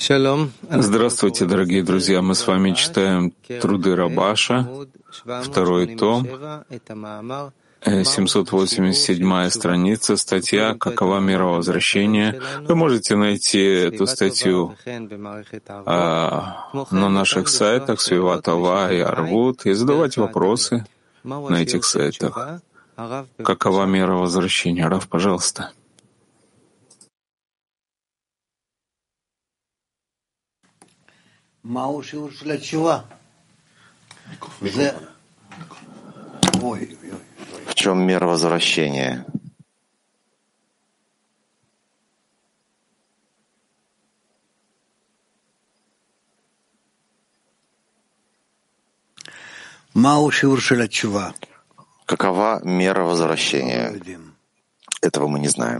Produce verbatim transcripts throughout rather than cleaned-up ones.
Здравствуйте, дорогие друзья! Мы с вами читаем труды Рабаша, второй том, семьсот восемьдесят седьмая страница, статья «Какова мировозвращение». Вы можете найти эту статью а, на наших сайтах Свива Това и Арвут и задавать вопросы на этих сайтах. Какова мировозвращение? Рав, пожалуйста. В чем мера возвращения? Какова мера возвращения? Этого мы не знаем.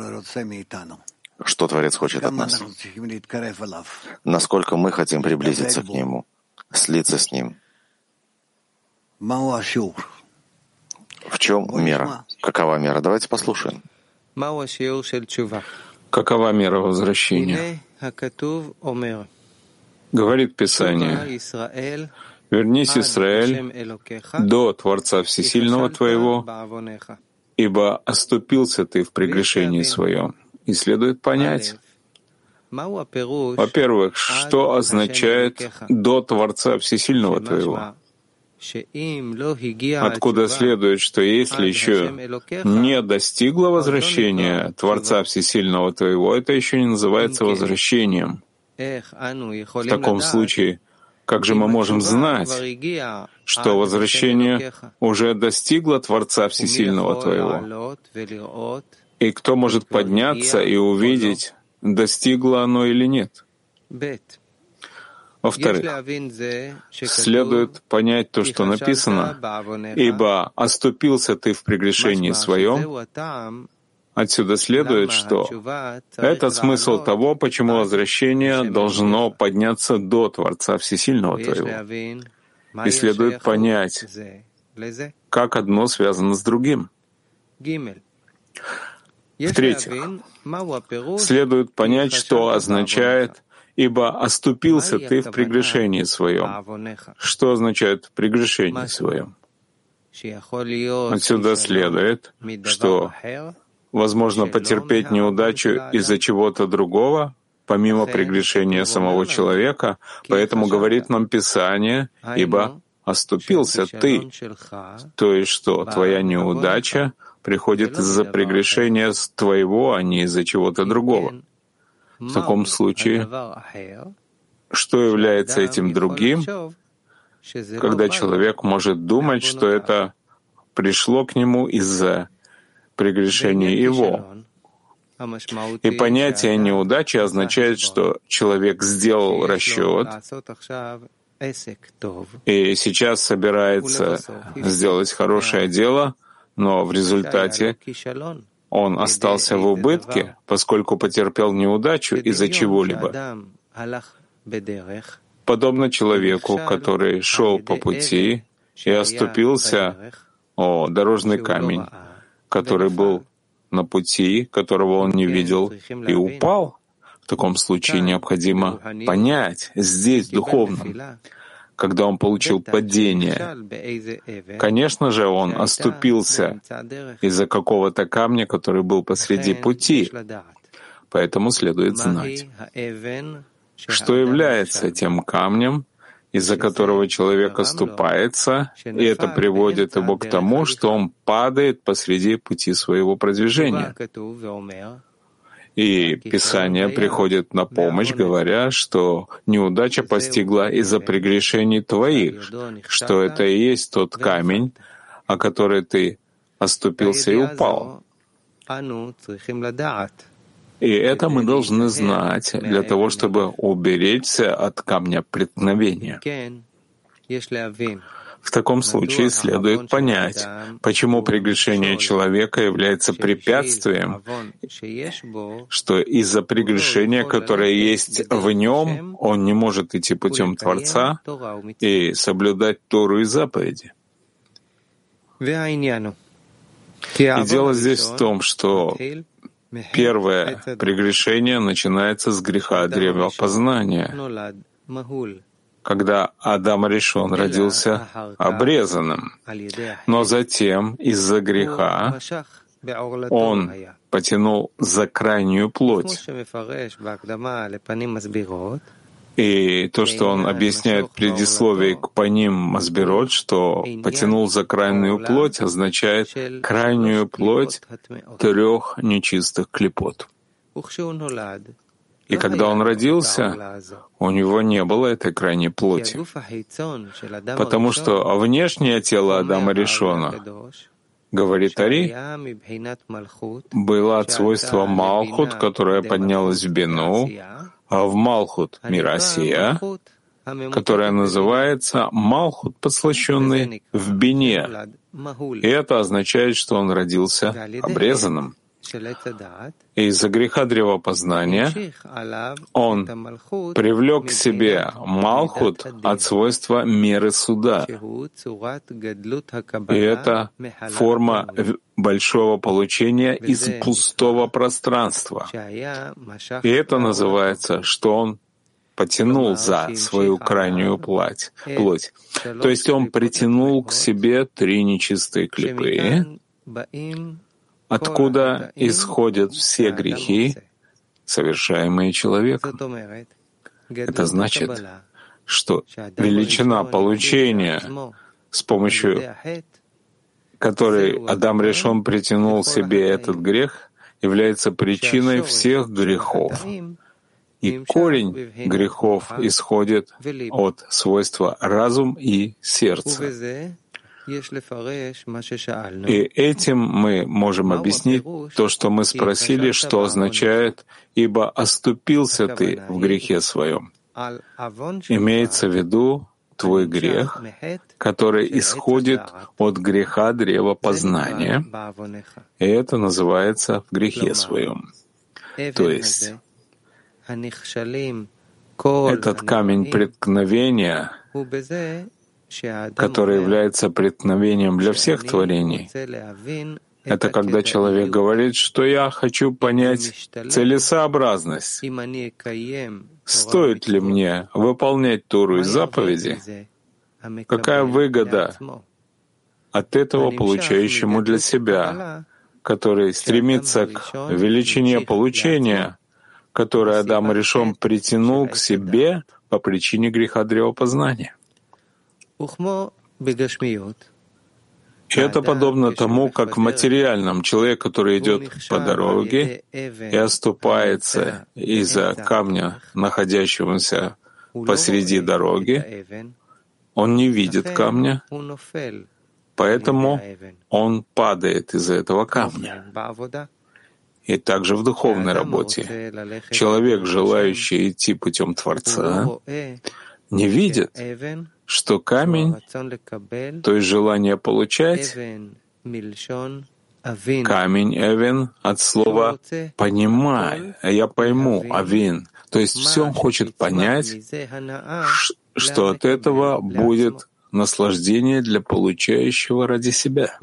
Что Творец хочет от нас? Насколько мы хотим приблизиться к Нему, слиться с Ним? В чем мера? Какова мера? Давайте послушаем. Какова мера возвращения? Говорит Писание: «Вернись, Израиль, до Творца Всесильного твоего, ибо оступился ты в прегрешении своем». И следует понять, во-первых, что означает «до Творца Всесильного твоего», откуда следует, что если еще не достигло возвращения Творца Всесильного твоего, это еще не называется возвращением. В таком случае, как же мы можем знать, что возвращение уже достигло Творца Всесильного твоего? И кто может подняться и увидеть, достигло оно или нет? Во-вторых, следует понять то, что написано: «Ибо оступился ты в прегрешении своем». Отсюда следует, что это смысл того, почему возвращение должно подняться до Творца Всесильного твоего. И следует понять, как одно связано с другим. В-третьих, следует понять, что означает «ибо оступился ты в прегрешении своем». Что означает «в прегрешении своем»? Отсюда следует, что возможно потерпеть неудачу из-за чего-то другого, помимо прегрешения самого человека, поэтому говорит нам Писание: «Ибо оступился ты», то есть что твоя неудача приходит из-за прегрешения твоего, а не из-за чего-то другого. В таком случае, что является этим другим, когда человек может думать, что это пришло к нему из-за прегрешения его? И понятие неудачи означает, что человек сделал расчет и сейчас собирается сделать хорошее дело, но в результате он остался в убытке, поскольку потерпел неудачу из-за чего-либо. Подобно человеку, который шел по пути и оступился о дорожный камень, который был на пути, которого он не видел, и упал. В таком случае необходимо понять здесь, духовно, когда он получил падение. Конечно же, он оступился из-за какого-то камня, который был посреди пути. Поэтому следует знать, что является тем камнем, из-за которого человек оступается, и это приводит его к тому, что он падает посреди пути своего продвижения. И Писание приходит на помощь, говоря, что неудача постигла из-за прегрешений твоих, что это и есть тот камень, о который ты оступился и упал. И это мы должны знать для того, чтобы уберечься от камня преткновения. В таком случае следует понять, почему прегрешение человека является препятствием, что из-за прегрешения, которое есть в нем, он не может идти путем Творца и соблюдать Тору и заповеди. И дело здесь в том, что Первое прегрешение начинается с греха древа познания, когда Адам Ришон родился обрезанным, но затем из-за греха он потянул за крайнюю плоть. И то, что он объясняет в предисловии к Паним Масбирот, что потянул за крайнюю плоть, означает крайнюю плоть трех нечистых клипот. И когда он родился, у него не было этой крайней плоти, потому что внешнее тело Адама Ришона, говорит Ари, было от свойства Малхут, которая поднялась в Бину, а в Малхут Мирасия, которая называется Малхут, подслащенный в Бине. И это означает, что он родился обрезанным. И из-за греха древопознания он привлек к себе Малхут от свойства меры суда. И это форма большого получения из пустого пространства. И это называется, что он потянул за свою крайнюю плоть. плоть. То есть он притянул к себе три нечистые клипы, откуда исходят все грехи, совершаемые человеком. Это значит, что величина получения, с помощью которой Адам Ришон притянул себе этот грех, является причиной всех грехов. И корень грехов исходит от свойства разум и сердце. И этим мы можем объяснить то, что мы спросили, что означает «ибо оступился ты в грехе своем». Имеется в виду твой грех, который исходит от греха древа познания, и это называется в грехе своем. То есть этот камень преткновения, который является преткновением для всех творений, это когда человек говорит, что я хочу понять целесообразность. Стоит ли мне выполнять Тору и заповеди? Какая выгода от этого получающему для себя, который стремится к величине получения, которое Адам Ришон притянул к себе по причине греха древопознания? И это подобно тому, как в материальном человек, который идет по дороге и оступается из-за камня, находящегося посреди дороги, он не видит камня, поэтому он падает из-за этого камня. И также в духовной работе человек, желающий идти путем Творца, не видит, что камень, то есть желание получать, камень «эвен» от слова «понимай», «я пойму», «авин». То есть все он хочет понять, что от этого будет наслаждение для получающего ради себя.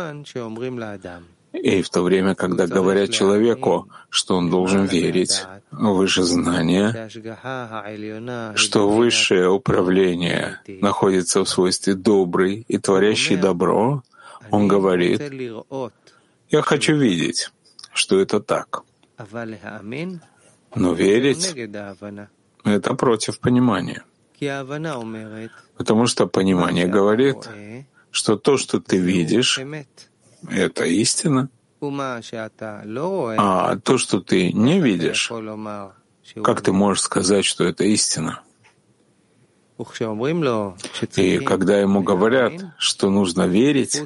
И в то время, когда говорят человеку, что он должен верить в высшее знание, что высшее управление находится в свойстве добрый и творящий добро, он говорит, «Я хочу видеть, что это так». Но верить — это против понимания. Потому что понимание говорит, что то, что ты видишь, это истина. А то, что ты не видишь, как ты можешь сказать, что это истина? И когда ему говорят, что нужно верить,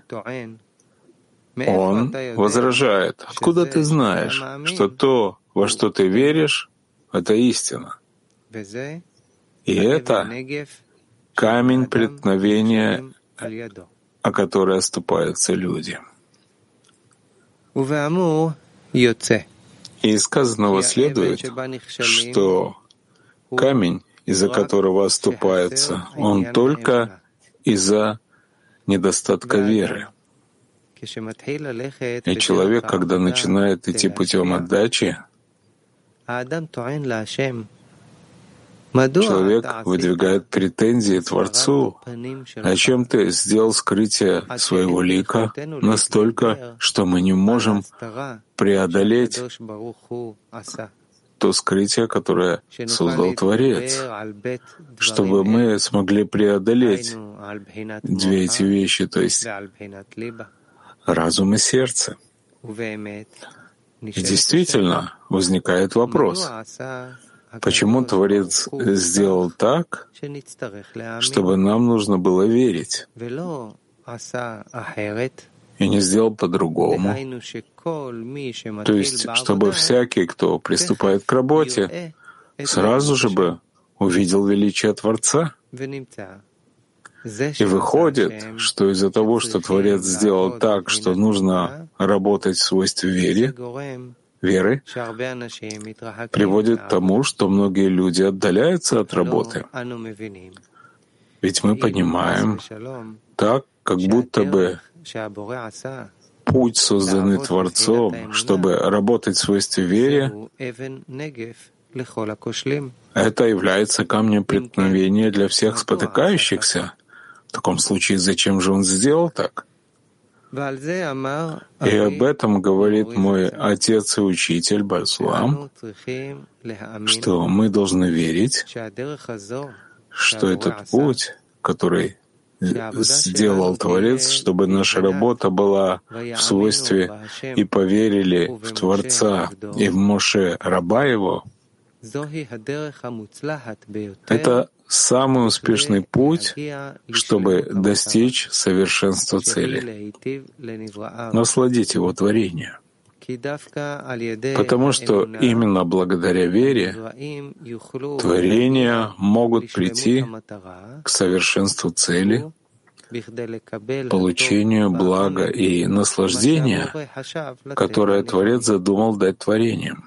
он возражает, откуда ты знаешь, что то, во что ты веришь, это истина? И это камень преткновения, о который оступаются люди. И из сказанного следует, что камень, из-за которого оступается, он только из-за недостатка веры. И человек, когда начинает идти путем отдачи, человек выдвигает претензии Творцу. Зачем ты сделал скрытие своего лика настолько, что мы не можем преодолеть то скрытие, которое создал Творец, чтобы мы смогли преодолеть две эти вещи, то есть разум и сердце. И действительно возникает вопрос, почему Творец сделал так, чтобы нам нужно было верить, и не сделал по-другому? То есть, чтобы всякий, кто приступает к работе, сразу же бы увидел величие Творца. И выходит, что из-за того, что Творец сделал так, что нужно работать в свойстве веры, веры, приводит к тому, что многие люди отдаляются от работы. Ведь мы понимаем так, как будто бы путь, созданный Творцом, чтобы работать в свойстве веры, это является камнем преткновения для всех спотыкающихся. В таком случае, зачем же он сделал так? И об этом говорит мой отец и учитель Бальсулам, что мы должны верить, что этот путь, который сделал Творец, чтобы наша работа была в свойстве и поверили в Творца и в Моше, раба Его, это самый успешный путь, чтобы достичь совершенства цели, насладить Его творение. Потому что именно благодаря вере творения могут прийти к совершенству цели, получению блага и наслаждения, которое Творец задумал дать творениям.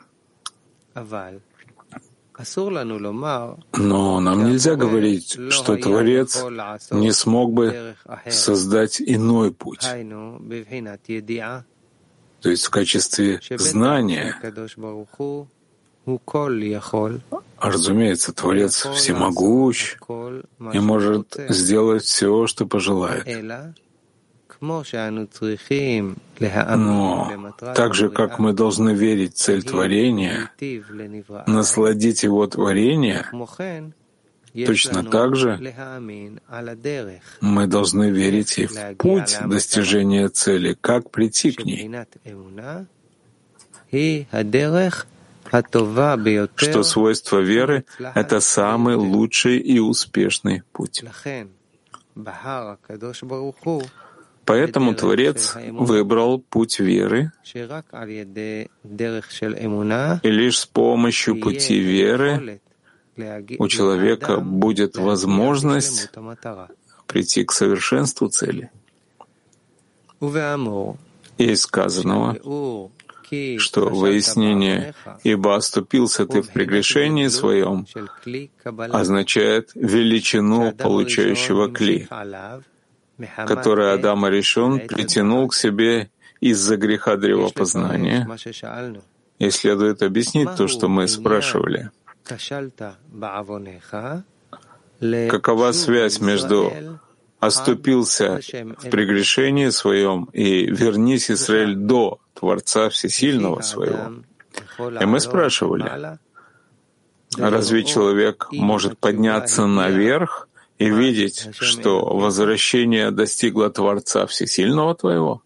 Но нам нельзя говорить, что Творец не смог бы создать иной путь, то есть в качестве знания. Разумеется, Творец всемогущ и может сделать все, что пожелает. Но так же, как мы должны верить в цель творения, насладить его творение, точно так же мы должны верить и в путь достижения цели, как прийти к ней, что свойство веры — это самый лучший и успешный путь. Поэтому Творец выбрал путь веры, и лишь с помощью пути веры у человека будет возможность прийти к совершенству цели. И из сказанного, что выяснение «ибо оступился ты в прегрешении своем» означает величину получающего кли, который Адам Аришон притянул к себе из-за греха древопознания. И следует объяснить то, что мы спрашивали. Какова связь между «оступился в прегрешении своем» и «вернись, Израиль, до Творца Всесильного своего»? И мы спрашивали, разве человек может подняться наверх и видеть, что возвращение достигло Творца Всесильного твоего?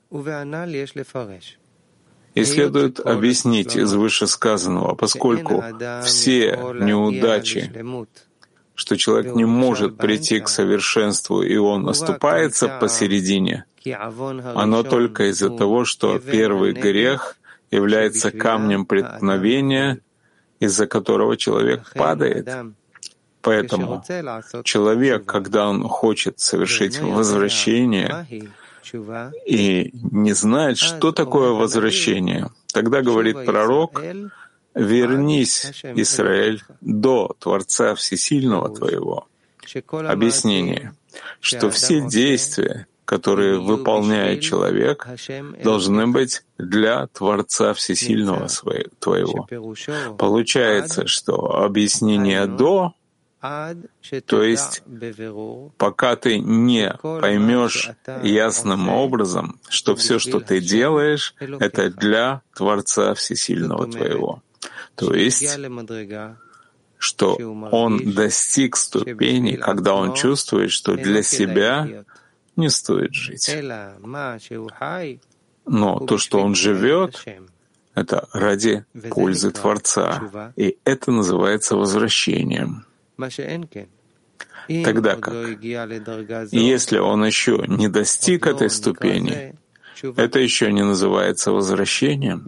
И следует объяснить из вышесказанного, поскольку все неудачи, что человек не может прийти к совершенству, и он оступается посередине, оно только из-за того, что первый грех является камнем преткновения, из-за которого человек падает. Поэтому человек, когда он хочет совершить возвращение и не знает, что такое возвращение, тогда говорит пророк: «Вернись, Израиль, до Творца Всесильного твоего». Объяснение, что все действия которые выполняет человек, должны быть для Творца Всесильного твоего. Получается, что объяснение «до», то есть пока ты не поймешь ясным образом, что все, что ты делаешь, это для Творца Всесильного твоего. То есть, что он достиг ступени, когда он чувствует, что для себя не стоит жить. Но то, что он живет, это ради пользы Творца. И это называется возвращением. Тогда как, если он еще не достиг этой ступени, это еще не называется возвращением.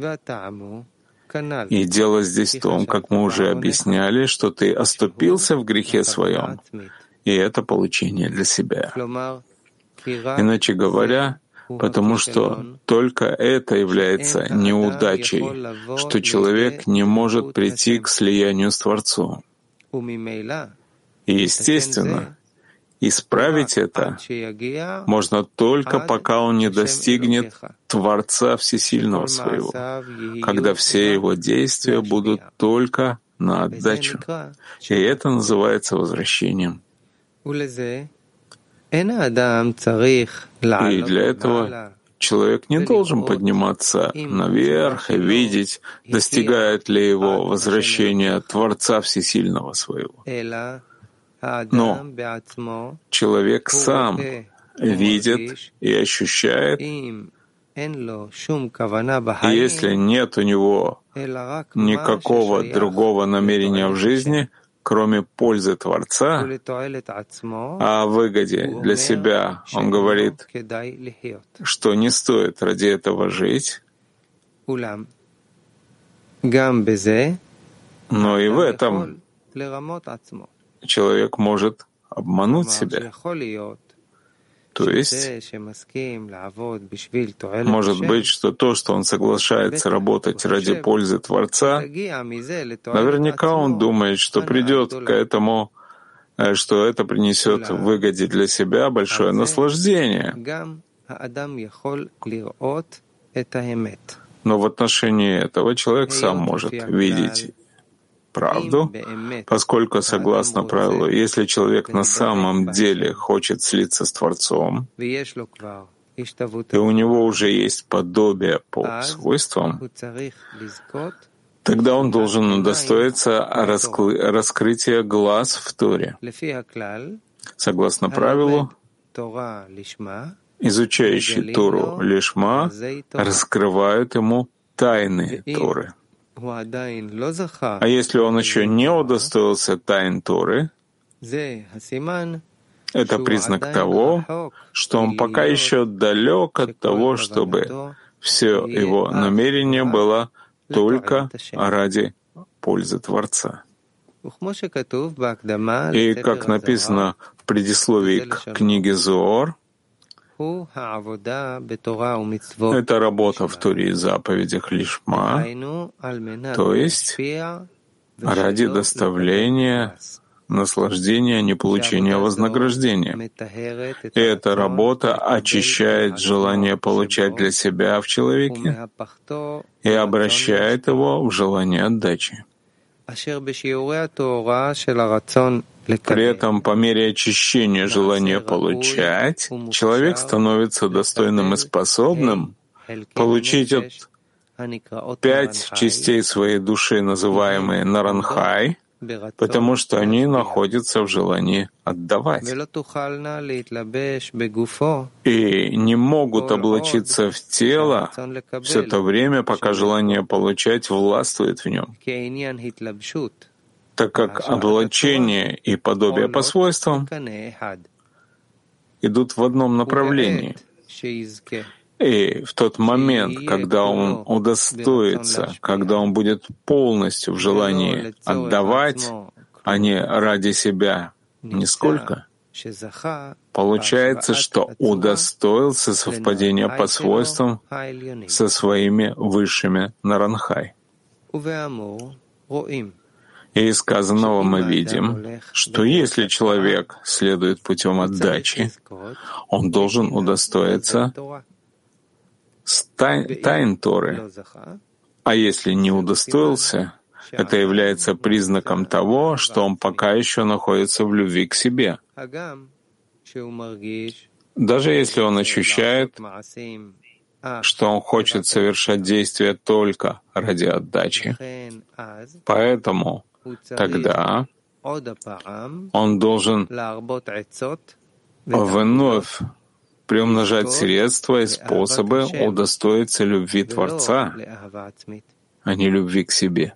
И дело здесь в том, как мы уже объясняли, что ты оступился в грехе своем, и это получение для себя. Иначе говоря, потому что только это является неудачей, что человек не может прийти к слиянию с Творцом. И, естественно, исправить это можно только пока он не достигнет Творца Всесильного своего, когда все его действия будут только на отдачу. И это называется возвращением. И для этого человек не должен подниматься наверх и видеть, достигает ли его возвращения Творца Всесильного своего. Но человек сам видит и ощущает, и если нет у него никакого другого намерения в жизни, кроме пользы Творца, а о выгоде для себя он говорит, что не стоит ради этого жить, но и в этом человек может обмануть себя. То есть, может быть, что то, что он соглашается работать ради пользы Творца, наверняка он думает, что придет к этому, что это принесет выгоде для себя большое наслаждение. Но в отношении этого человек сам может видеть правду, поскольку, согласно правилу, если человек на самом деле хочет слиться с Творцом, и у него уже есть подобие по свойствам, тогда он должен удостоиться раскры- раскрытия глаз в Торе. Согласно правилу, изучающий Тору лишма раскрывают ему тайны Торы. А если он еще не удостоился тайн Торы, это признак того, что он пока еще далек от того, чтобы все его намерение было только ради пользы Творца. И как написано в предисловии к книге Зоар, это работа в Торе и заповедях лишма, то есть ради доставления наслаждения, а не получения вознаграждения. И эта работа очищает желание получать для себя в человеке и обращает его в желание отдачи. При этом, по мере очищения желания получать, человек становится достойным и способным получить от пять частей своей души, называемые наранхай, потому что они находятся в желании отдавать и не могут облачиться в тело все то время, пока желание получать властвует в нем, так как облачение и подобие по свойствам идут в одном направлении. И в тот момент, когда он удостоится, когда он будет полностью в желании отдавать, а не ради себя нисколько, получается, что удостоился совпадения по свойствам со своими высшими наранхай. И из сказанного мы видим, что если человек следует путем отдачи, он должен удостоиться тайн Торы. А если не удостоился, это является признаком того, что он пока еще находится в любви к себе. Даже если он ощущает, что он хочет совершать действия только ради отдачи, поэтому тогда он должен вновь приумножать средства и способы удостоиться любви Творца, а не любви к себе.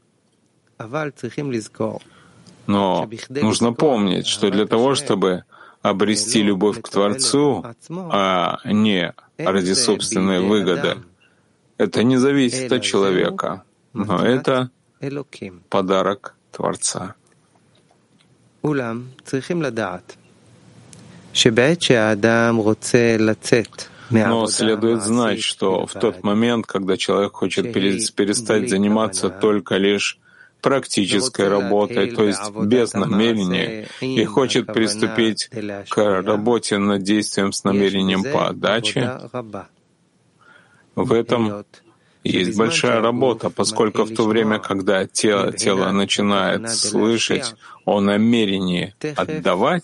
Но нужно помнить, что для того, чтобы обрести любовь к Творцу, а не ради собственной выгоды, это не зависит от человека, но это подарок Творца. Но следует знать, что в тот момент, когда человек хочет перестать заниматься только лишь практической работой, то есть без намерения, и хочет приступить к работе над действием с намерением по отдаче, в этом есть большая работа, поскольку в то время, когда тело, тело начинает слышать о намерении отдавать,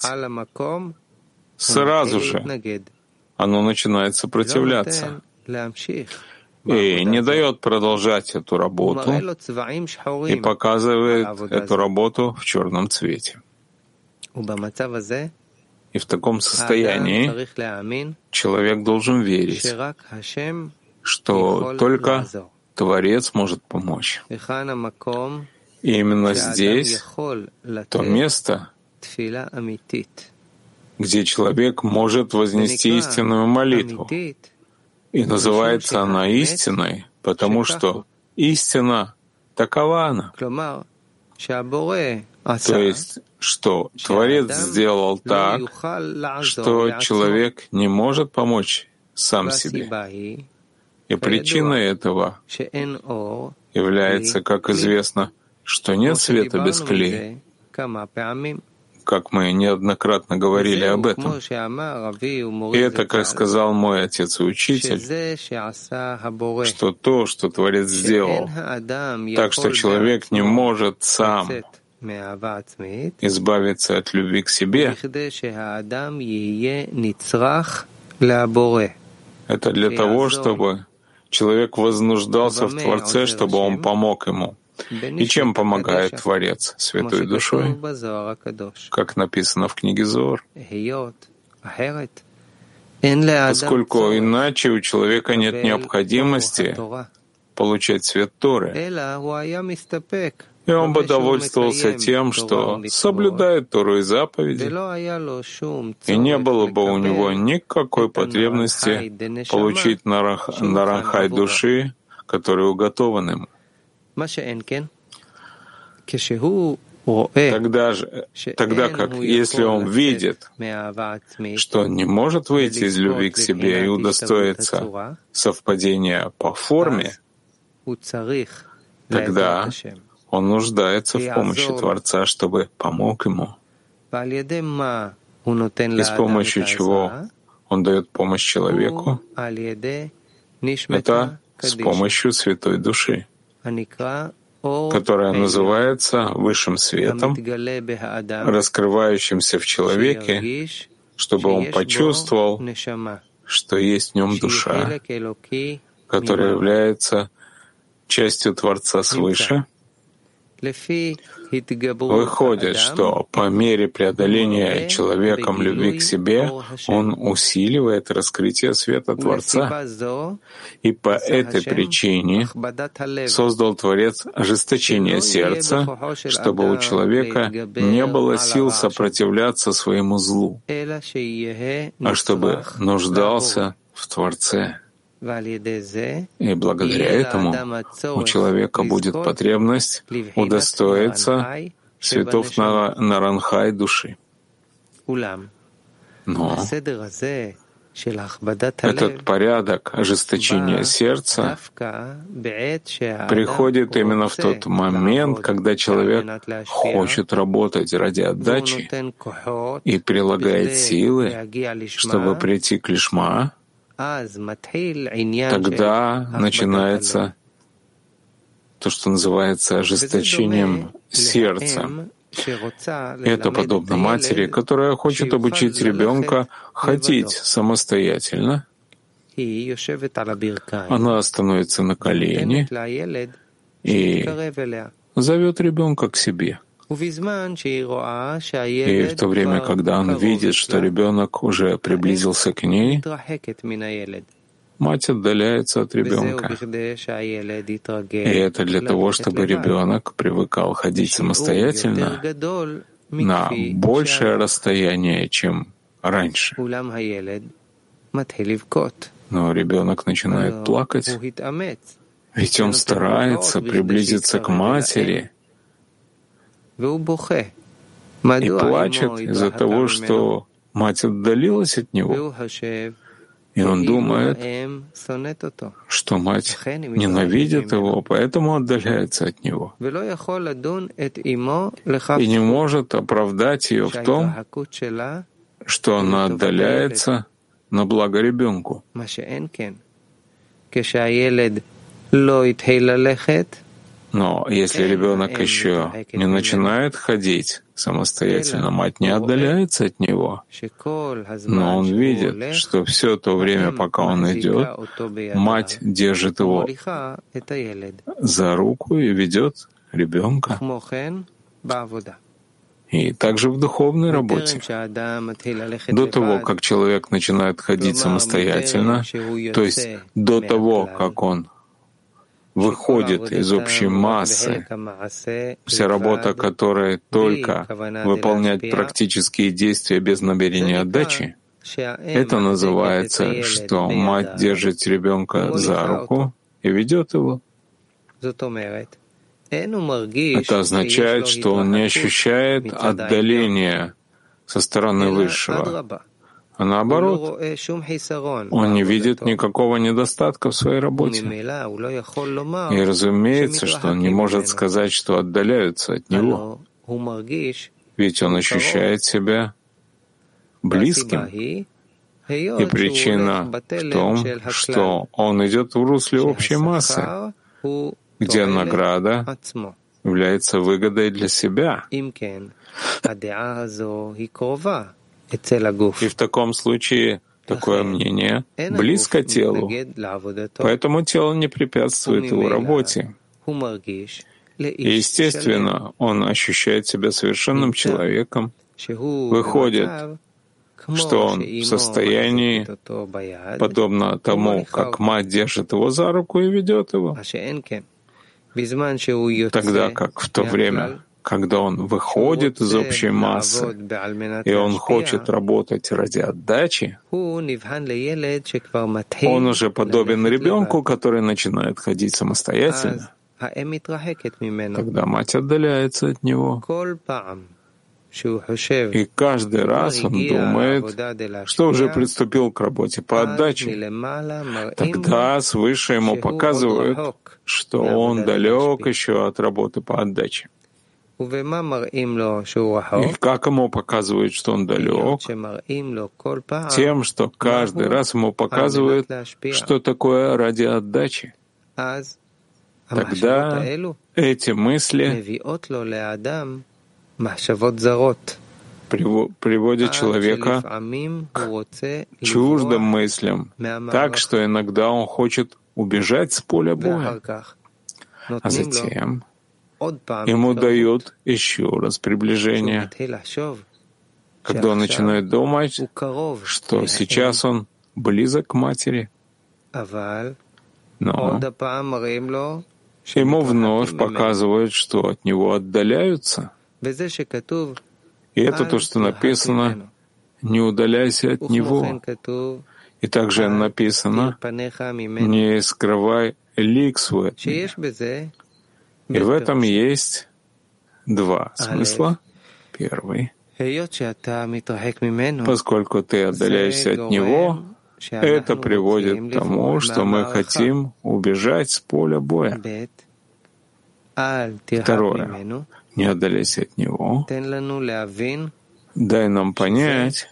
сразу же оно начинает сопротивляться и не дает продолжать эту работу и показывает эту работу в черном цвете. И в таком состоянии человек должен верить, что только Творец может помочь. И именно здесь то место, где человек может вознести истинную молитву. И называется она истиной, потому что истина такова она. То есть, что Творец сделал так, что человек не может помочь сам себе. И причиной этого является, как известно, что нет света без клея, как мы неоднократно говорили об этом. И это, как сказал мой отец и учитель, что то, что Творец сделал, так что человек не может сам избавиться от любви к себе, это для того, чтобы человек вознуждался в Творце, чтобы он помог ему. И чем помогает Творец? Святой душой, как написано в книге Зоар. Поскольку иначе у человека нет необходимости получать свет Торы, и он бы довольствовался тем, что соблюдает Тору и заповеди, и не было бы у него никакой потребности получить наранхай души, который уготован ему. Тогда, же, тогда как, если он видит, что он не может выйти из любви к себе и удостоиться совпадения по форме, тогда он нуждается в помощи Творца, чтобы помог ему. И с помощью чего он дает помощь человеку? Это с помощью Святой Души, которая называется высшим светом, раскрывающимся в человеке, чтобы он почувствовал, что есть в нем душа, которая является частью Творца свыше. Выходит, что по мере преодоления человеком любви к себе он усиливает раскрытие света Творца. И по этой причине создал Творец ожесточение сердца, чтобы у человека не было сил сопротивляться своему злу, а чтобы нуждался в Творце. И благодаря этому у человека будет потребность удостоиться цветов наранхай души. Но Этот порядок ожесточения сердца приходит именно в тот момент, когда человек хочет работать ради отдачи и прилагает силы, чтобы прийти к лишма. Тогда начинается то, что называется ожесточением сердца. Это подобно матери, которая хочет обучить ребенка ходить самостоятельно. Она становится на колени и зовет ребенка к себе. И в то время, когда он видит, что ребенок уже приблизился к ней, мать отдаляется от ребенка. И это для того, чтобы ребенок привыкал ходить самостоятельно на большее расстояние, чем раньше. Но ребенок начинает плакать, ведь он старается приблизиться к матери и плачет из-за того, что мать отдалилась от него. И он думает, что мать ненавидит его, поэтому отдаляется от него. И не может оправдать ее в том, что она отдаляется на благо ребенку. Но если ребенок еще не начинает ходить самостоятельно, мать не отдаляется от него. Но он видит, что все то время, пока он идет, мать держит его за руку и ведет ребенка. И также в духовной работе. До того, как человек начинает ходить самостоятельно, то есть до того, как он выходит из общей массы, вся работа которой только выполнять практические действия без намерения отдачи, это называется, что мать держит ребенка за руку и ведет его. Это означает, что он не ощущает отдаления со стороны Высшего. А наоборот, он не видит никакого недостатка в своей работе. И разумеется, что он не может сказать, что отдаляются от него, ведь он ощущает себя близким. И причина в том, что он идет в русле общей массы, где награда является выгодой для себя. И в таком случае такое мнение близко телу, поэтому тело не препятствует его работе. И, естественно, он ощущает себя совершенным человеком, выходит, что он в состоянии, подобно тому, как мать держит его за руку и ведет его, тогда как в то время, когда он выходит из общей массы, и он хочет работать ради отдачи, он уже подобен ребенку, который начинает ходить самостоятельно. Тогда мать отдаляется от него. И каждый раз он думает, что уже приступил к работе по отдаче. Тогда свыше ему показывают, что он далек еще от работы по отдаче. И как ему показывают, что он далек? Тем, что каждый раз ему показывают, что такое ради отдачи. Тогда эти мысли приводят человека к чуждым мыслям, так что иногда он хочет убежать с поля боя. А затем ему дают еще раз приближение, когда он начинает думать, что сейчас он близок к матери. Но ему вновь показывают, что от него отдаляются. И это то, что написано «Не удаляйся от него». И также написано «Не скрывай лик свой от меня». И в этом есть два смысла. Первый. Поскольку ты отдаляешься от него, это приводит к тому, что мы хотим убежать с поля боя. Второе. Не отдаляйся от него. Дай нам понять,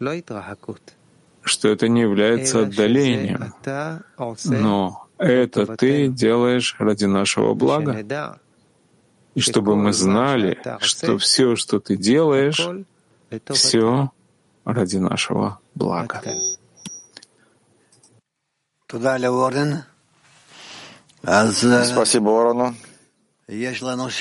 что это не является отдалением, но это ты делаешь ради нашего блага. И чтобы мы знали, что все, что ты делаешь, все ради нашего блага. Спасибо, Ворону. И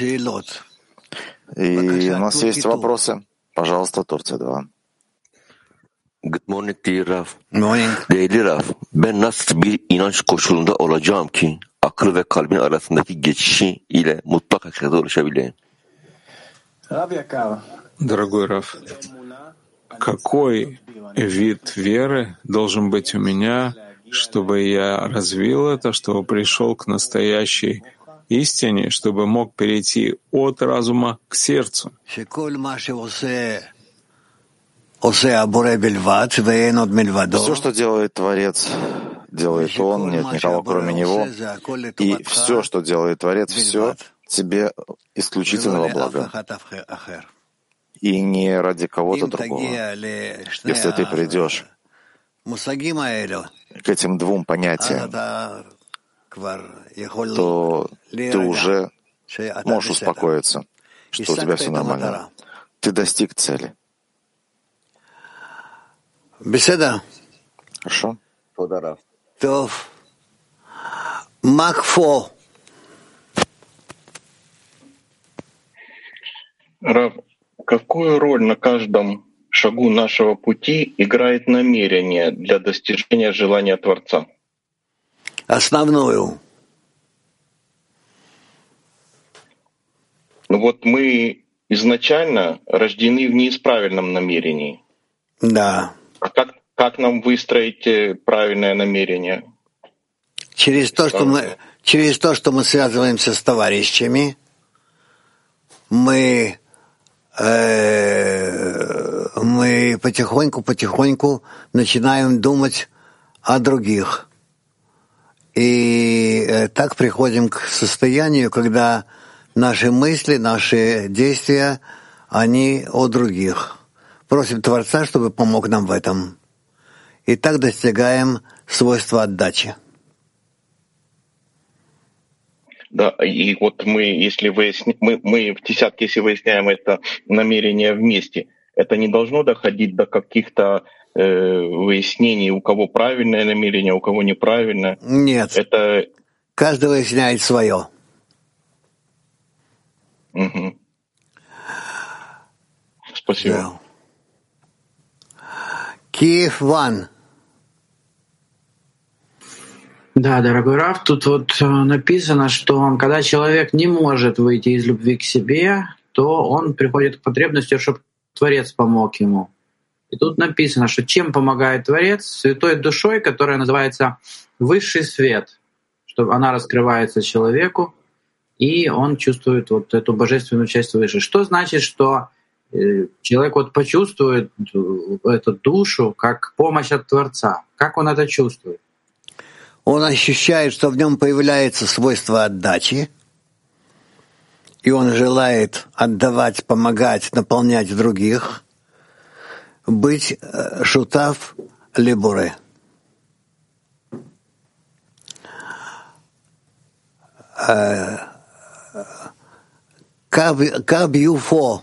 у нас есть вопросы. Păjălăstă, Turcia два. Good morning, dear Rav. Morning. Değerli Rav, ben nasıl bir inanç koşulunda olacağım ki akıl ve kalbin arasındaki geçişi ile mutlak hakikate ulaşabileyim? Дорогой Рав, какой вид веры должен быть у меня, чтобы я развил это, чтобы пришел к настоящей истине, чтобы мог перейти от разума к сердцу? Все, что делает Творец, делает Он, нет никого кроме Него. И все, что делает Творец, все тебе исключительного блага. И не ради кого-то другого. Если ты придешь к этим двум понятиям, то ты уже можешь успокоиться, что у тебя все нормально. Ты достиг цели. Беседа. Хорошо. Тов. Макфо. Рав, какую роль на каждом шагу нашего пути играет намерение для достижения желания Творца? Основную. Ну вот мы изначально рождены в неисправильном намерении. Да. А как, как нам выстроить правильное намерение? Через то, что мы, через то, что мы связываемся с товарищами, мы, э, мы потихоньку-потихоньку начинаем думать о других. И э, так приходим к состоянию, когда наши мысли, наши действия, они о других. Просим Творца, чтобы помог нам в этом. И так достигаем свойства отдачи. Да, и вот мы, если выясни, мы, мы в десятке, если выясняем это намерение вместе, это не должно доходить до каких-то э, выяснений, у кого правильное намерение, у кого неправильное. Нет. Это... Каждый выясняет свое. Угу. Спасибо. Да. Киев Ван. Да, дорогой Рав, тут вот написано, что когда человек не может выйти из любви к себе, то он приходит к потребности, чтобы Творец помог ему. И тут написано, что чем помогает Творец? Святой душой, которая называется высший свет, что она раскрывается человеку, и он чувствует вот эту божественную часть выше. Что значит, что человек вот почувствует эту душу как помощь от Творца? Как он это чувствует? Он ощущает, что в нем появляется свойство отдачи, и он желает отдавать, помогать, наполнять других, быть шутав лебуре. Каб юфо.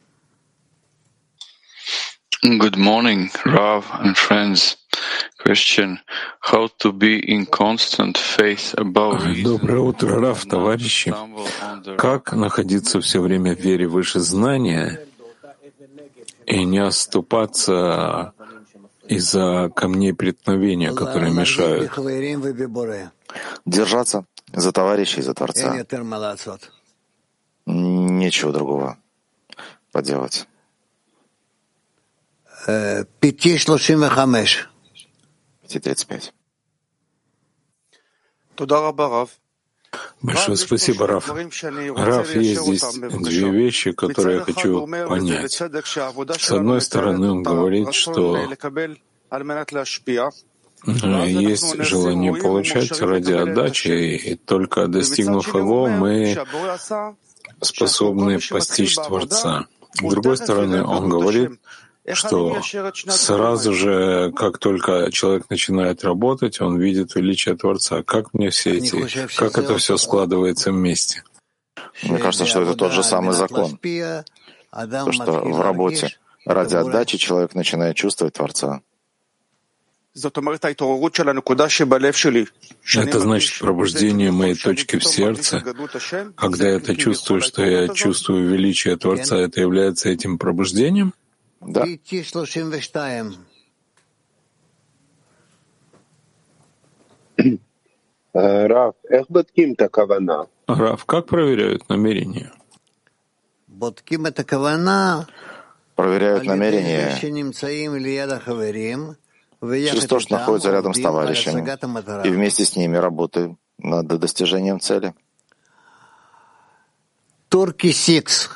Good morning, Rav and friends. Question: How to be in constant faith above reason? Доброе утро, Рав, товарищи. Как находиться все время в вере выше знания и не оступаться из-за камней преткновения, которые мешают? Держаться за товарищей, за Творца. Нечего другого поделать. пять тридцать пять. пять тридцать пять. Большое спасибо, Раф. Раф, есть здесь две вещи, которые я хочу понять. С одной стороны, он говорит, что Есть желание получать ради отдачи, и только достигнув его, мы способны постичь Творца. С другой стороны, он говорит, что сразу же, как только человек начинает работать, он видит величие Творца. Как мне все эти, как это все складывается вместе? Мне кажется, что это тот же самый закон. То, что в работе ради отдачи человек начинает чувствовать Творца. Это значит пробуждение моей точки в сердце. Когда я это чувствую, что я чувствую величие Творца, это является этим пробуждением? Да. Рав, как проверяют намерение? Проверяют намерение через то, что находится рядом с товарищами, и вместе с ними работают над достижением цели. Турки Сикс.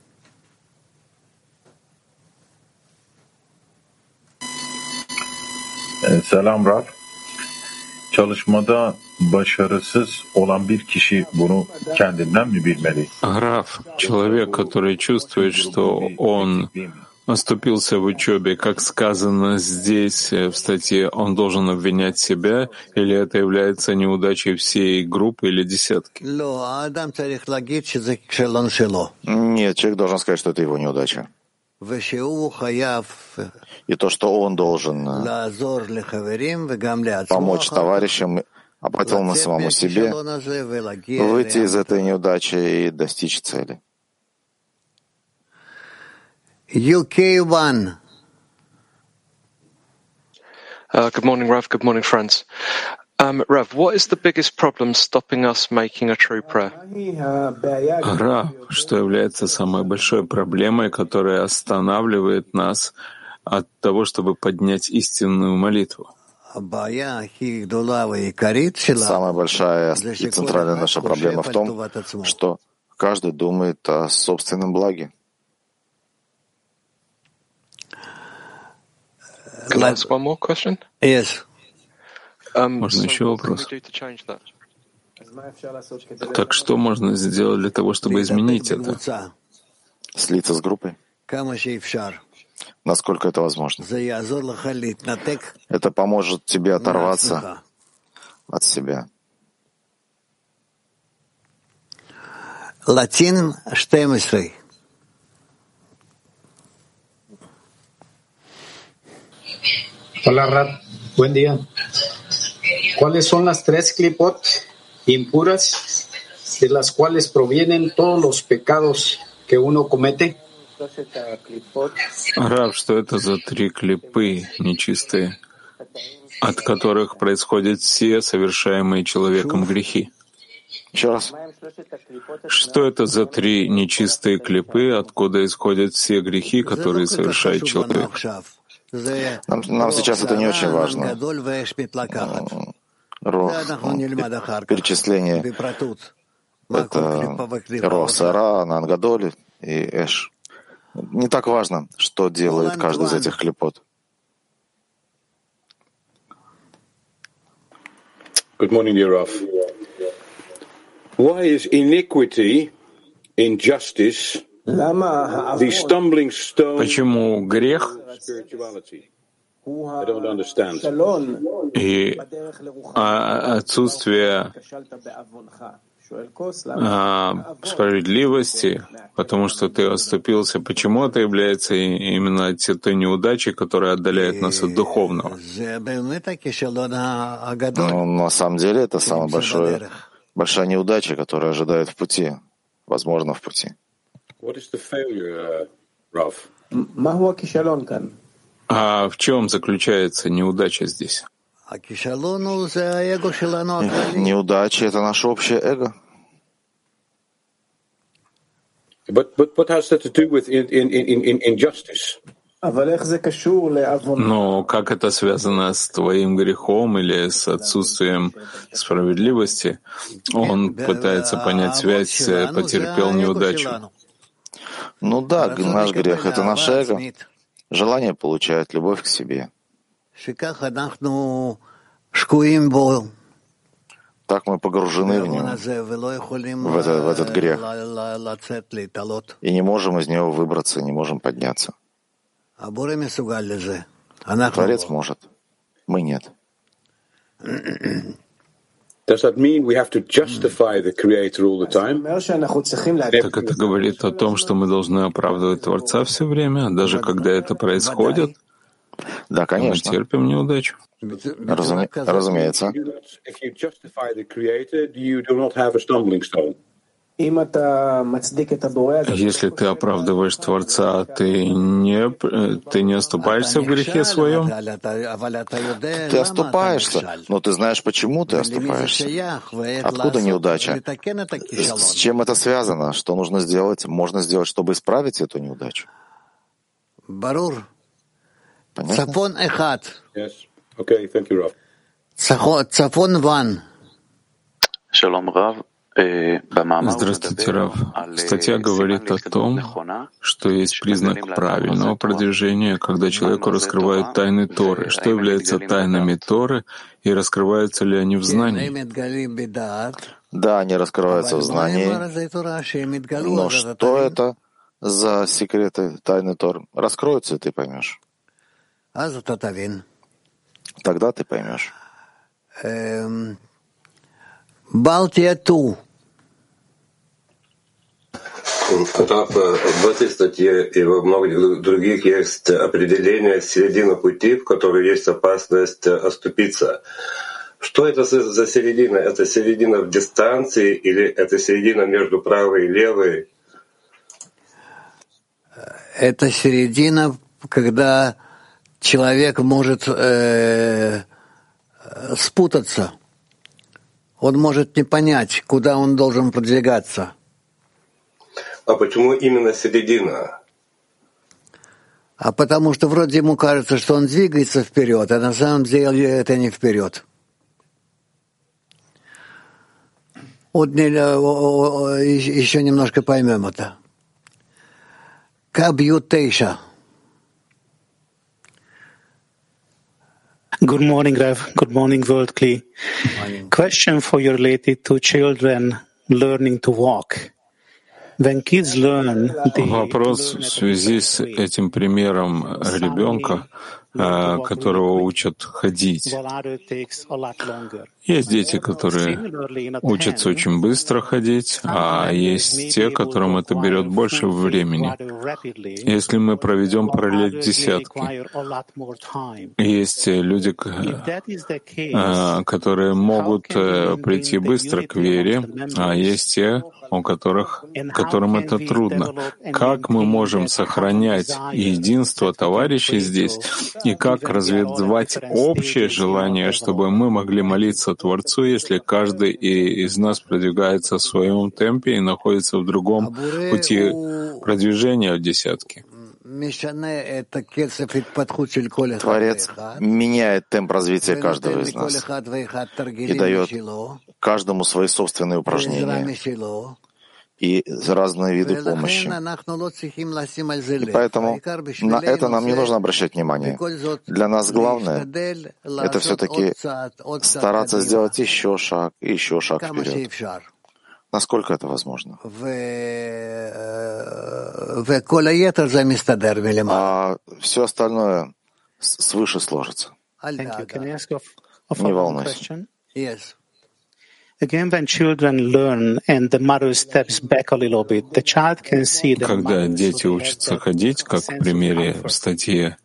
Selam Rav. Çalışmada başarısız olan bir kişi bunu kendinden mi bilmeli? Рав, человек, который чувствует, что он оступился в учебе, как сказано здесь в статье, он должен обвинять себя, или это является неудачей всей группы или десятки? Нет, человек должен сказать, что это его неудача. И то, что он должен помочь товарищам, а потом и самому себе, выйти из этой неудачи и достичь цели. ю кей один. Uh, good morning, Rav. Good morning, friends. Um, Rav, what is the biggest problem stopping us making a true prayer? Рав, что является самой большой проблемой, которая останавливает нас от того, чтобы поднять истинную молитву? Самая большая и центральная наша проблема в том, что каждый думает о собственном благе. Can I ask one more question? Yes. Um, Можно so еще what can we вопрос? do to change that? Так что можно сделать для того, чтобы изменить это? Слиться с группой, насколько это возможно. Это поможет тебе оторваться от себя. Латин четырнадцать. Hola, Rab. Buen día. ¿Cuáles son las tres clipot impuras de las cuales provienen todos los pecados que uno comete? Рав, что это за три клипы нечистые, от которых происходят все совершаемые человеком грехи? Еще раз. Что это за три нечистые клипы, откуда исходят все грехи, которые совершает человек? Нам, нам сейчас это не очень важно. Рох, перечисление — это Рох Сара, Нангадоль и Эш. Не так важно, что делает каждый из этих клипот. Good morning, dear Rav. Why is iniquity, injustice, the stumbling stone? Почему грех и отсутствие а, справедливости, потому что ты оступился, почему это является именно той неудачей, которая отдаляет нас от духовного? Ну, на самом деле это самая большая, большая неудача, которая ожидает в пути, возможно, в пути. А в чем заключается неудача здесь? Неудача — это наше общее эго. But, but what has that to do with in, in, in, in injustice? Но как это связано с твоим грехом или с отсутствием справедливости? Он пытается понять связь, потерпел неудачу. Ну да, наш грех — это наше эго. Желание получать любовь к себе. Так мы погружены в него, в, это, в этот грех, и не можем из него выбраться, не можем подняться. Творец может, мы нет. Does that mean we have to justify the Creator all the time? Так это говорит о том, что мы должны оправдывать Творца все время, даже когда это происходит? Да, конечно. Мы терпим неудачу. Разуме... Разумеется. Если ты оправдываешь Творца, ты не, ты не оступаешься в грехе своем? Ты оступаешься, но ты знаешь, почему ты оступаешься. Откуда неудача? С чем это связано? Что нужно сделать? Можно сделать, чтобы исправить эту неудачу? Цафон эхат. Yes. Okay, thank you, Rav. Цафон ван. Shalom, Rav. Здравствуйте, Рав. Статья говорит о том, что есть признак правильного продвижения, когда человеку раскрывают тайны Торы. Что является тайнами Торы и раскрываются ли они в знании? Да, они раскрываются в знании. Но что это за секреты тайны Торы? Раскроются, и ты поймешь. Тогда ты поймешь. Балтия ту. В этой статье и во многих других есть определение середины пути, в которой есть опасность оступиться. Что это за середина? Это середина в дистанции или это середина между правой и левой? Это середина, когда человек может э, спутаться. Он может не понять, куда он должен продвигаться. А почему именно середина? А потому что вроде ему кажется, что он двигается вперед, а на самом деле это не вперед. Вот еще немножко поймем это. Кабьютейша. Good morning, Rav. Good morning, World Kli. Question for you related to children learning to walk. When kids learn, they Вопрос в связи с этим примером ребенка, которого учат ходить. Есть дети, которые учатся очень быстро ходить, а есть те, которым это берет больше времени. Если мы проведем параллель десятки, есть люди, которые могут прийти быстро к вере, а есть те, у которых, которым это трудно. Как мы можем сохранять единство товарищей здесь, и как развивать общее желание, чтобы мы могли молиться Творцу, если каждый из нас продвигается в своем темпе и находится в другом пути продвижения в десятке? Творец меняет темп развития каждого из нас и дает каждому свои собственные упражнения и разные виды помощи. И поэтому на это нам не нужно обращать внимание. Для нас главное — это все-таки стараться сделать еще шаг, еще шаг вперед. Насколько это возможно. А все остальное свыше сложится. Не волнуйся. Again, when children learn and the mother steps back a little bit, the child can see the Когда дети учатся ходить, как в примере в статье,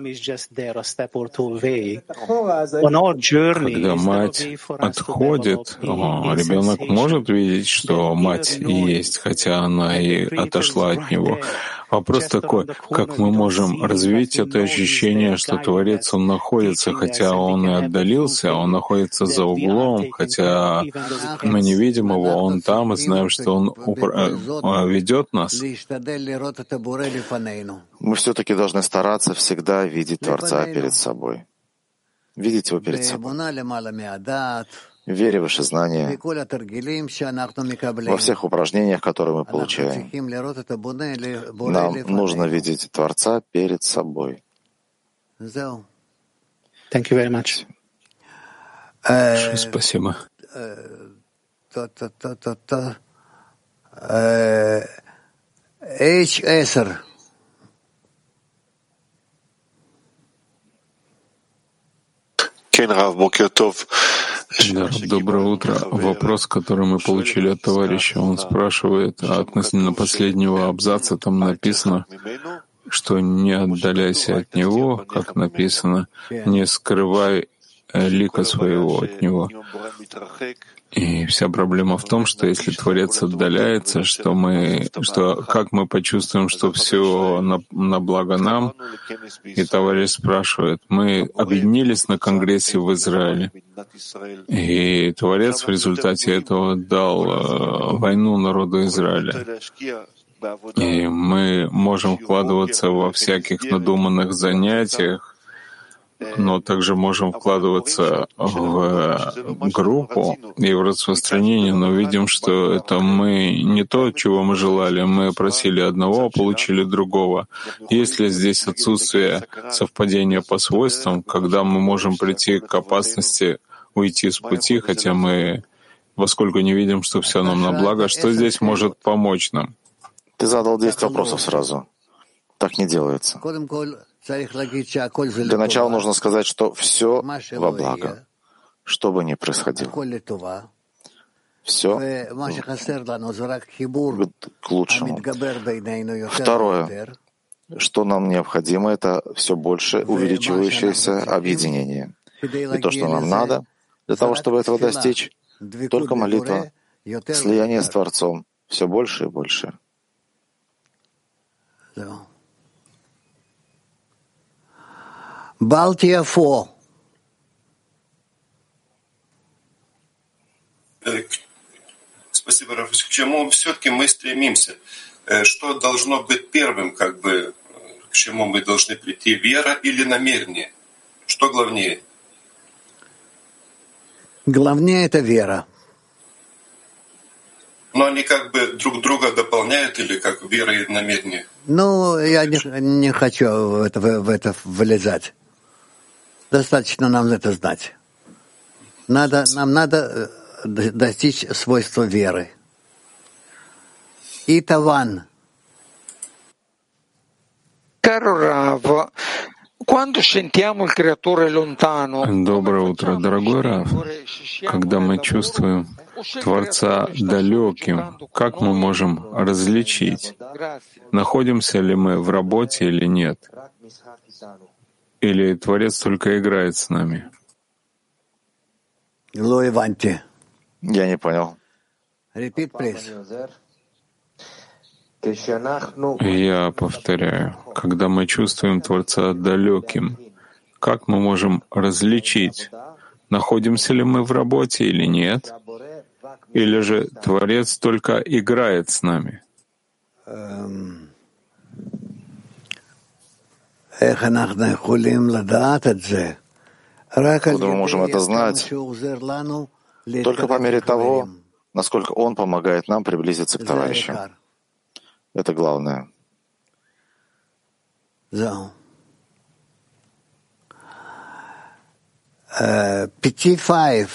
когда мать отходит, ребенок может видеть, что мать есть, хотя она и отошла от него. Вопрос такой, как мы можем развить это ощущение, что Творец, Он находится, хотя Он и отдалился, Он находится за углом, хотя мы не видим Его, Он там, и знаем, что Он упра... ведет нас. Мы все-таки должны стараться всегда видеть Творца перед собой. Видеть Его перед собой. Вере в ваше знание, во всех упражнениях, которые мы получаем, нам нужно видеть Творца перед собой. Thank you very much. Спасибо. эйч десять. Да, доброе утро. Вопрос, который мы получили от товарища, он спрашивает, а относительно последнего абзаца там написано, что не отдаляйся от него, как написано, не скрывай лика своего от него. И вся проблема в том, что если Творец отдаляется, что мы, что как мы почувствуем, что все на, на благо нам, и товарищ спрашивает, мы объединились на Конгрессе в Израиле, и Творец в результате этого дал э, войну народу Израиля. И мы можем вкладываться во всяких надуманных занятиях, но также можем вкладываться в группу и в распространение, но видим, что это мы не то, чего мы желали. Мы просили одного, а получили другого. Есть ли здесь отсутствие совпадения по свойствам, когда мы можем прийти к опасности уйти с пути, хотя мы, поскольку не видим, что все нам на благо, что здесь может помочь нам? Ты задал десять вопросов сразу. Так не делается. Для начала нужно сказать, что все во благо, что бы ни происходило. Все к лучшему. Второе, что нам необходимо, это все больше увеличивающееся объединение. И то, что нам надо, для того, чтобы этого достичь, только молитва, слияние с Творцом, все больше и больше. Балтия фо. Спасибо, Раф. К чему все-таки мы стремимся? Что должно быть первым, как бы, к чему мы должны прийти? Вера или намерение? Что главнее? Главнее — это вера. Но они как бы друг друга дополняют или как вера и намерение? Ну, я не, не хочу в это, в это влезать. Достаточно нам это знать. Надо, нам надо достичь свойства веры. И Таван. Caro Rav, quando sentiamo il creatore lontano, доброе утро, дорогой Рав. Когда мы чувствуем Творца далеким, как мы можем различить, находимся ли мы в работе или нет? Или Творец только играет с нами? Я не понял. Repeat, please. Я повторяю, когда мы чувствуем Творца далеким, как мы можем различить, находимся ли мы в работе или нет? Или же Творец только играет с нами? Откуда мы можем это знать? Только по мере того, насколько Он помогает нам приблизиться к товарищу. Это главное. Пяти файв.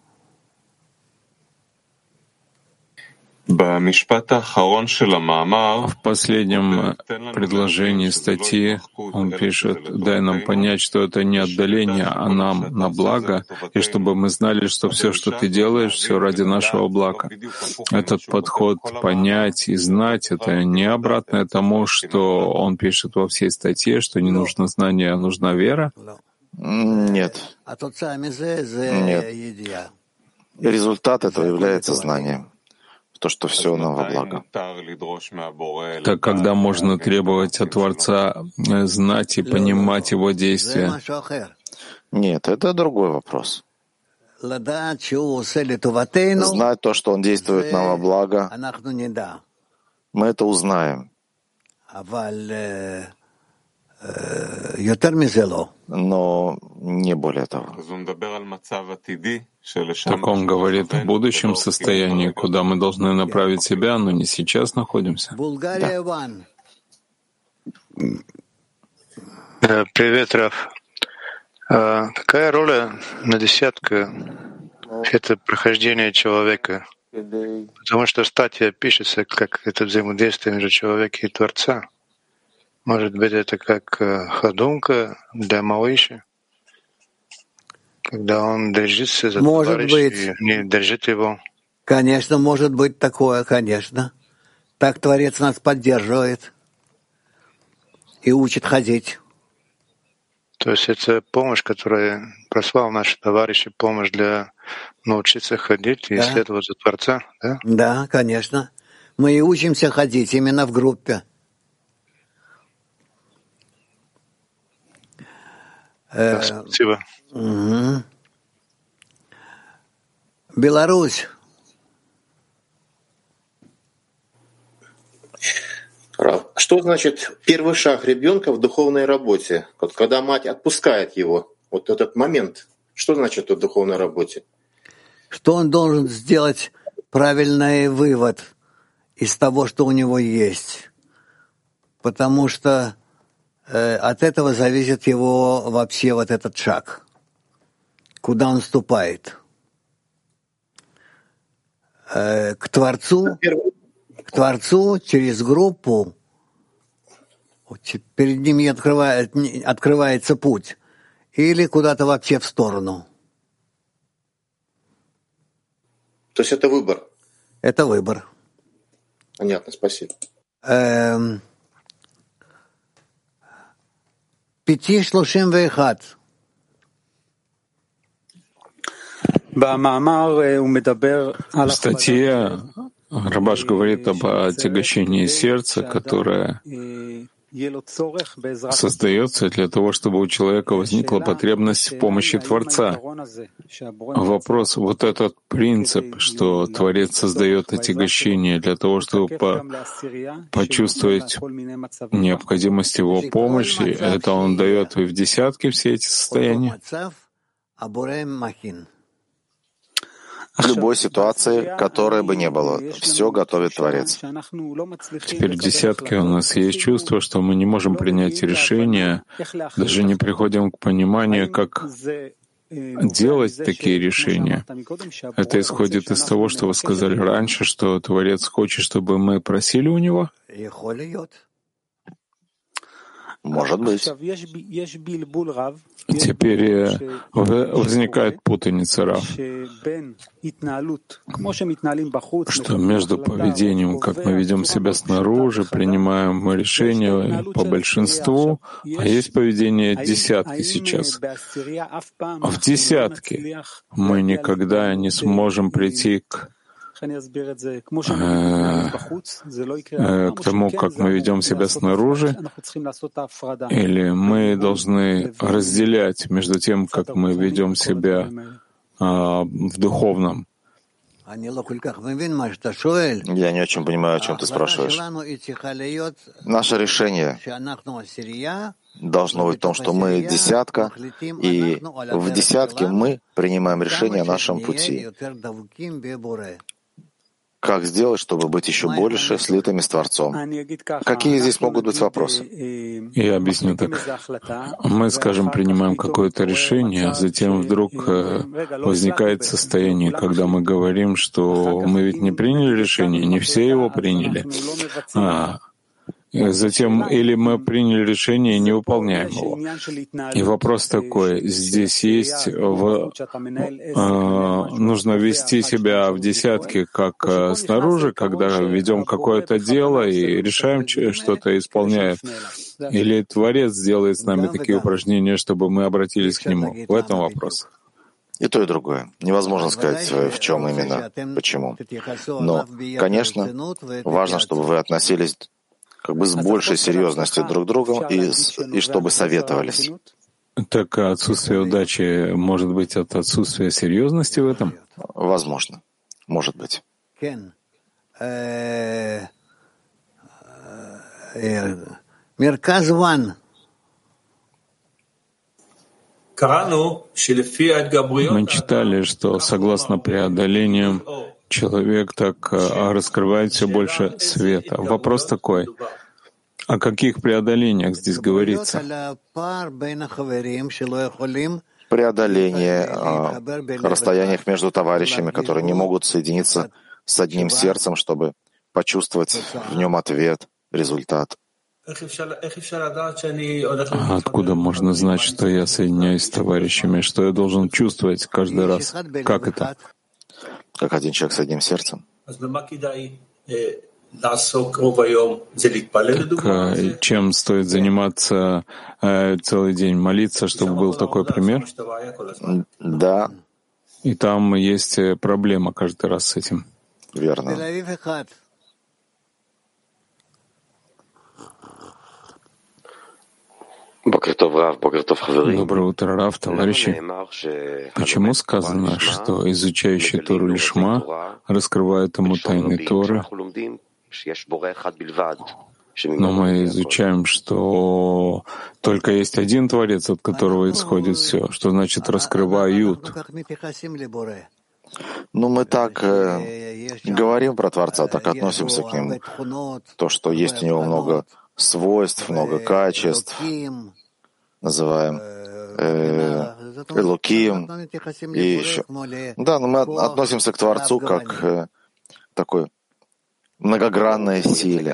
В последнем предложении статьи он пишет: «Дай нам понять, что это не отдаление, а нам на благо, и чтобы мы знали, что все, что ты делаешь, все ради нашего блага». Этот подход «понять» и «знать» — это не обратное тому, что он пишет во всей статье, что не нужно знание, а нужна вера? Нет. Нет. Результат этого является знанием. То, что все нам во благо. Так когда можно требовать от Творца знать и понимать Его действия? Нет, это другой вопрос. Знать то, что Он действует нам во благо, мы это узнаем. Но не более того. Так он говорит о будущем состоянии, куда мы должны направить себя, но не сейчас находимся. Да. Привет, Раф. А какая роль на десятка — это прохождение человека? Потому что в статье пишется, как это взаимодействие между человеком и Творца. Может быть, это как ходунка для малыша, когда он держится за товарища и не держит его. Конечно, может быть такое, конечно. Так Творец нас поддерживает и учит ходить. То есть это помощь, которая послал наши товарищи, помощь для научиться ходить и да. следовать за Творца, да? Да, конечно. Мы и учимся ходить именно в группе. Да, спасибо. Угу. Беларусь. Что значит первый шаг ребенка в духовной работе? Вот когда мать отпускает его, вот этот момент, что значит в духовной работе? Что он должен сделать правильный вывод из того, что у него есть. Потому что э, от этого зависит его вообще вот этот шаг. Куда он ступает. Э, к Творцу. К Творцу через группу перед ним открывает, открывается путь или куда-то вообще в сторону. То есть это выбор? Это выбор. Понятно, спасибо. Эм, Пяти шлушим вейхат. В статье Рабаш говорит об отягощении сердца, которое создается для того, чтобы у человека возникла потребность в помощи Творца. Вопрос, вот этот принцип, что Творец создает отягощение для того, чтобы по почувствовать необходимость его помощи, это он дает и в десятке все эти состояния? В любой ситуации, которой бы ни было, все готовит Творец. Теперь в десятке у нас есть чувство, что мы не можем принять решение, даже не приходим к пониманию, как делать такие решения. Это исходит из того, что вы сказали раньше, что Творец хочет, чтобы мы просили у Него? Может быть. Теперь возникает путаница, Рав, что между поведением, как мы ведем себя снаружи, принимаем мы решения по большинству, а есть поведение десятки сейчас. В десятке мы никогда не сможем прийти к к тому, как мы ведем себя снаружи, или мы должны разделять между тем, как мы ведем себя а, в духовном? Я не очень понимаю, о чем ты спрашиваешь. Наше решение должно быть в том, что мы десятка, и в десятке мы принимаем решение о нашем пути. Как сделать, чтобы быть еще больше слитыми с Творцом? Какие здесь могут быть вопросы? Я объясню так. Мы, скажем, принимаем какое-то решение, а затем вдруг возникает состояние, когда мы говорим, что мы ведь не приняли решение, не все его приняли. А затем или мы приняли решение и не выполняем его. И вопрос такой, здесь есть, в, э, нужно вести себя в десятке как э, снаружи, когда ведем какое-то дело и решаем что-то, исполняем. Или Творец делает с нами такие упражнения, чтобы мы обратились к Нему. В этом вопрос. И то, и другое. Невозможно сказать, в чем именно, почему. Но, конечно, важно, чтобы вы относились как бы с большей серьезностью друг к другу и, и чтобы советовались. Так отсутствие удачи может быть от отсутствия серьезности в этом? Возможно. Может быть. Мерказ Ван. Мы читали, что согласно преодолениям человек так раскрывает все больше света. Вопрос такой, О каких преодолениях здесь говорится? Преодоление о расстояниях между товарищами, которые не могут соединиться с одним сердцем, чтобы почувствовать в нем ответ, результат. А откуда можно знать, что я соединяюсь с товарищами, что я должен чувствовать каждый раз? Как это? Как один человек с одним сердцем. Так, чем стоит заниматься э, целый день? Молиться, чтобы был такой пример? Да. И там есть проблема каждый раз с этим. Верно. Доброе утро, Рав, товарищи. Почему сказано, что изучающий Тору Лишма раскрывает ему тайны Торы? Но мы изучаем, что только есть один Творец, от которого исходит все. Что значит раскрывают? Ну, мы так э, говорим про Творца, так относимся к Нему. То, что есть у Него много свойств, много качеств, называем э, Элоким и еще. Да, но мы относимся к Творцу как э, такой многогранной силе.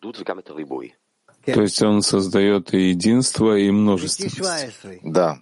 То есть Он создает и единство, и множественность. Да.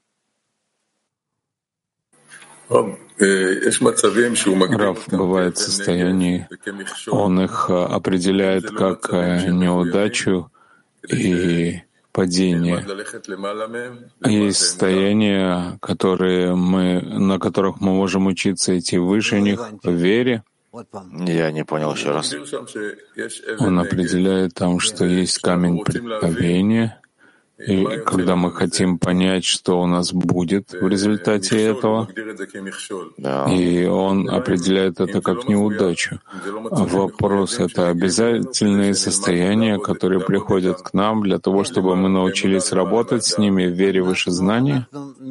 Рав, бывает состояние, он их определяет как неудачу и падение. Есть состояния, которые мы, на которых мы можем учиться идти выше них в вере. Я не понял еще раз. Он определяет там, что есть камень преткновения, и когда мы хотим понять, что у нас будет в результате этого, и он определяет это как неудачу. Вопрос — это обязательные состояния, которые приходят к нам для того, чтобы мы научились работать с ними в вере выше знания?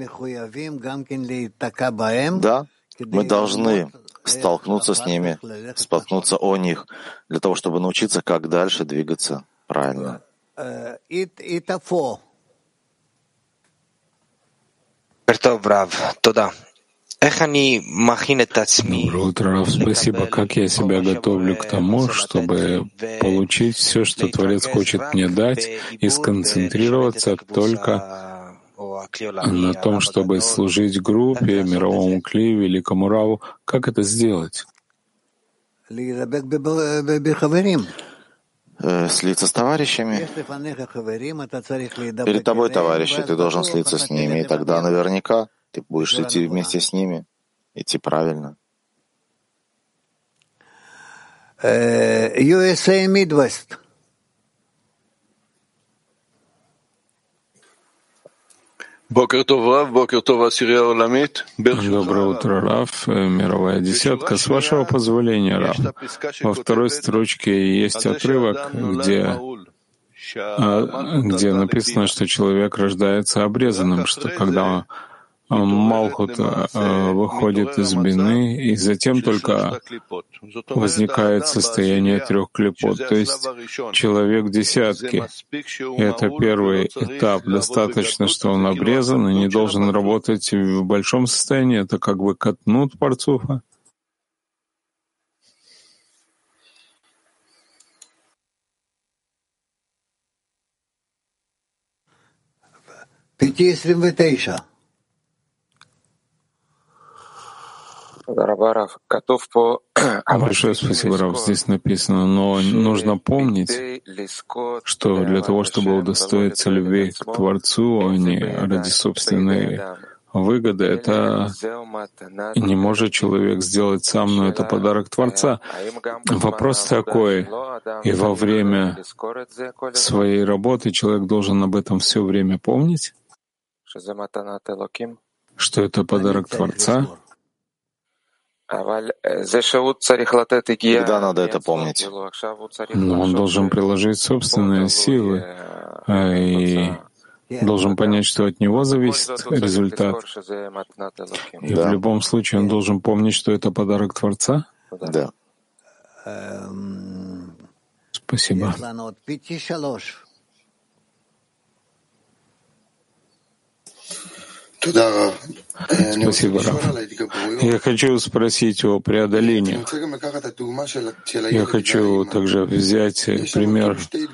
Да, мы должны столкнуться с ними, споткнуться о них, для того, чтобы научиться, как дальше двигаться правильно. Доброе утро, Рав. Спасибо. Как я себя готовлю к тому, чтобы получить все, что Творец хочет мне дать, и сконцентрироваться только на том, чтобы служить группе, мировому кли, великому Раву? Как это сделать? Слиться с товарищами. Перед тобой товарищи, ты должен слиться с ними, и тогда наверняка ты будешь идти вместе с ними, идти правильно. ю эс эй Midwest. Доброе утро, Рав, мировая десятка. С вашего позволения, Рав. Во второй строчке есть отрывок, где, где написано, что человек рождается обрезанным, что когда Малхут выходит из бины, и затем только возникает состояние трех клипот. То есть человек десятки. И это первый этап. Достаточно, что он обрезан и не должен работать в большом состоянии. Это как бы катнут парцуфа. Большое спасибо, Рав. Здесь написано, но нужно помнить, что для того, чтобы удостоиться любви к Творцу, а не ради собственной выгоды, это не может человек сделать сам, но это подарок Творца. Вопрос такой, и во время своей работы человек должен об этом все время помнить, что это подарок Творца. Когда надо это помнить? Но он должен приложить собственные силы и должен понять, что от него зависит результат. И да. В любом случае он должен помнить, что это подарок Творца? Да. Спасибо. Спасибо, Рав. Я хочу спросить о преодолении. Я хочу также взять пример,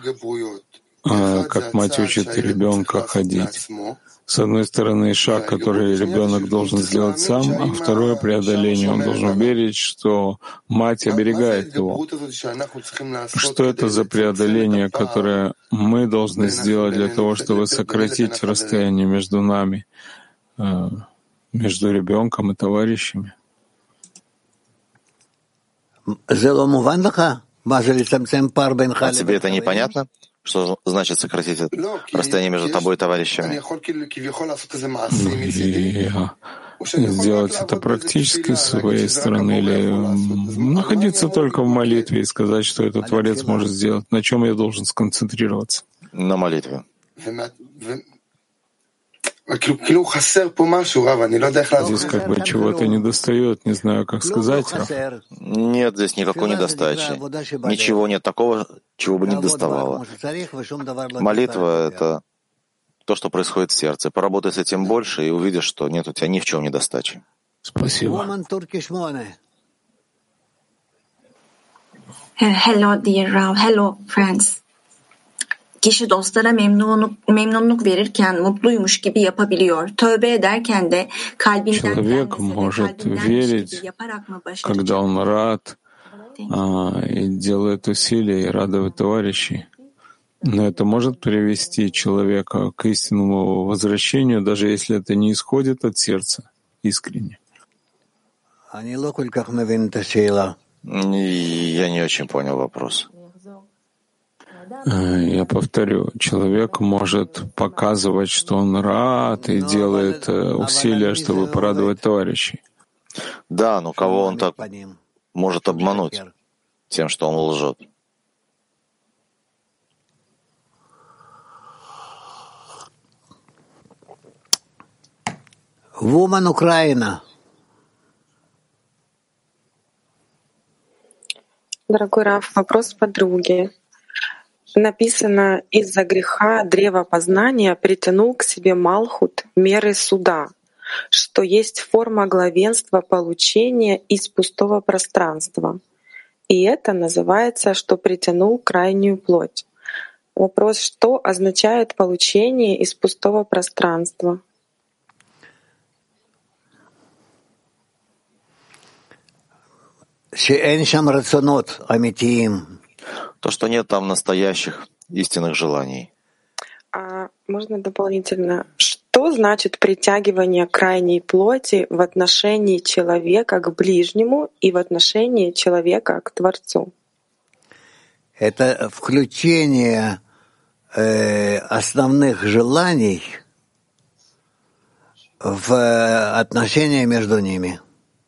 как мать учит ребенка ходить. С одной стороны, шаг, который ребенок должен сделать сам, а второе преодоление. Он должен верить, что мать оберегает его. Что это за преодоление, которое мы должны сделать для того, чтобы сократить расстояние между нами, между ребенком и товарищами? А тебе это непонятно? Что значит сократить расстояние между тобой и товарищами? И сделать это практически с своей стороны, или находиться только в молитве и сказать, что этот Творец может сделать. На чем я должен сконцентрироваться? На молитве. Здесь как бы чего-то недостает, не знаю, как сказать. Нет здесь никакой недостачи. Ничего нет такого, чего бы не доставало. Молитва — это то, что происходит в сердце. Поработай с этим больше и увидишь, что нет у тебя ни в чем недостачи. Спасибо. Hello, dear Rav. Hello, friends. Kişi dostlara memnunluk, memnunluk verirken mutluymuş gibi yapabiliyor. Tövbe ederken de kalbinden Человек может верить, когда он рад, а, и делает усилия и радует товарищей. Но это может привести человека к истинному возвращению, даже если это не исходит от сердца искренне. Я не очень понял вопрос. Я повторю, человек может показывать, что он рад и делает усилия, чтобы порадовать товарищей. Да, но кого он так может обмануть тем, что он лжет? Woman Украина. Дорогой Рав, вопрос подруги. Написано, из-за греха древа познания притянул к себе Малхут меры суда, что есть форма главенства получения из пустого пространства. И это называется, что притянул крайнюю плоть. Вопрос, что означает получение из пустого пространства? То, что нет там настоящих истинных желаний. А можно дополнительно, что значит притягивание крайней плоти в отношении человека к ближнему и в отношении человека к Творцу? Это включение э, основных желаний в отношения между ними.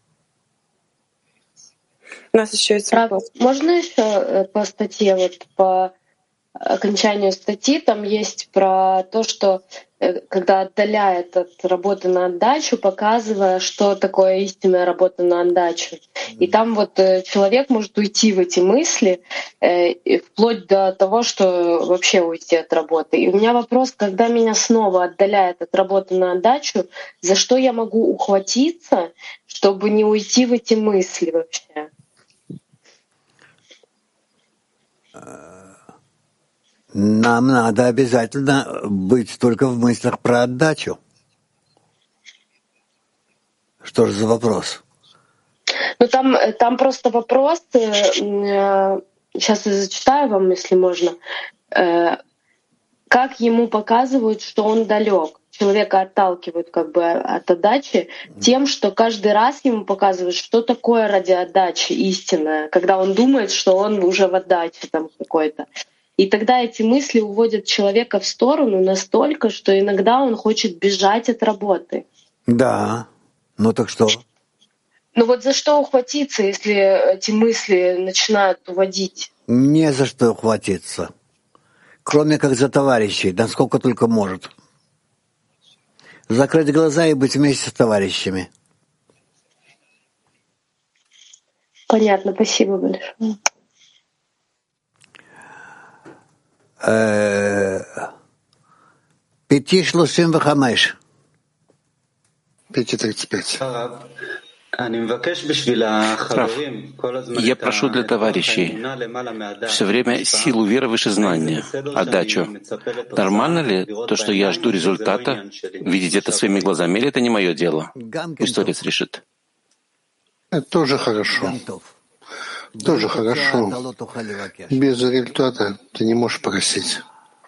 У нас еще есть вопрос. Можно еще по статье, вот по окончанию статьи, там есть про то, что когда отдаляет от работы на отдачу, показывая, что такое истинная работа на отдачу. И там вот человек может уйти в эти мысли, вплоть до того, что вообще уйти от работы. И у меня вопрос, когда меня снова отдаляет от работы на отдачу, за что я могу ухватиться, чтобы не уйти в эти мысли вообще? Нам надо обязательно быть только в мыслях про отдачу. Что же за вопрос? Ну там, там просто вопрос, сейчас я зачитаю вам, если можно, как ему показывают, что он далек. Человека отталкивают как бы от отдачи тем, что каждый раз ему показывают, что такое ради отдачи истинное, когда он думает, что он уже в отдаче там какой-то. И тогда эти мысли уводят человека в сторону настолько, что иногда он хочет бежать от работы. Да, ну так что? Ну вот за что ухватиться, если эти мысли начинают уводить? Не за что ухватиться. Кроме как за товарищей, насколько только может. Закрыть глаза и быть вместе с товарищами. Понятно, спасибо большое. Пяти шлушим вахамеш. Пяти тридцать пять. Рав, я прошу для товарищей все время силу веры выше знания, отдачу. Нормально ли то, что я жду результата, видеть это своими глазами, или это не мое дело? Пусть Творец решит. Это тоже хорошо. Тоже хорошо. Без результата ты не можешь просить.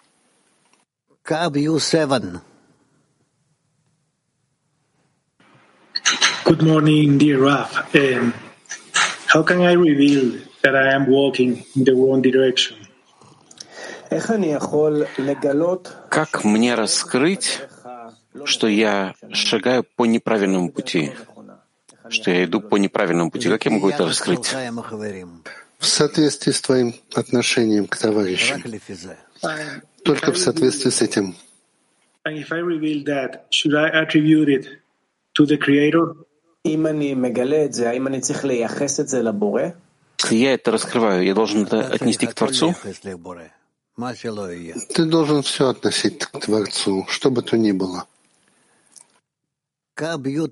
Good morning, dear Rav. Um, how can I reveal that I am walking in the wrong direction? Как мне раскрыть, что я шагаю по неправильному пути, что я иду по неправильному пути? Как я могу это раскрыть? В соответствии с твоим отношением к товарищам. Только в соответствии с этим. And if I reveal that, should I attribute it to the Creator? Если я это раскрываю, я должен это отнести к Творцу? Ты должен все относить к Творцу, что бы то ни было. Кабью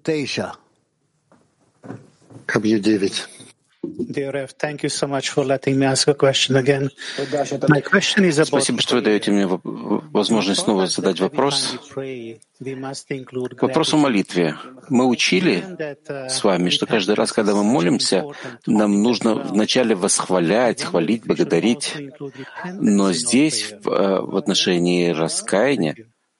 девять. Dear Rev, thank you so much for letting me ask a question again. My question is about... Спасибо, что вы даете мне возможность снова задать вопрос. Вопрос о молитве. Мы учили с вами, что каждый раз, когда мы молимся, нам нужно вначале восхвалять, хвалить, благодарить. Но здесь, в, в отношении раскаяния,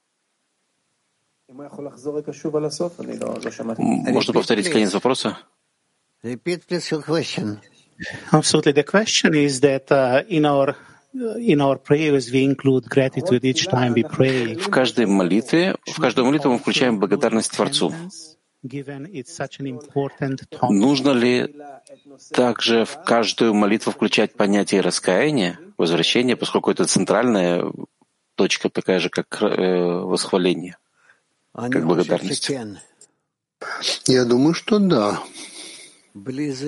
можно повторить конец вопроса? Repeat, please, your question. Absolutely. The question is that uh, in our in our prayers we include gratitude each time we pray. В каждой молитве, в каждую молитву мы включаем благодарность Творцу. Нужно ли также в каждую молитву включать понятие раскаяния, возвращения, поскольку это центральная точка, такая же, как э, восхваление, как благодарность? Я думаю, что да. Без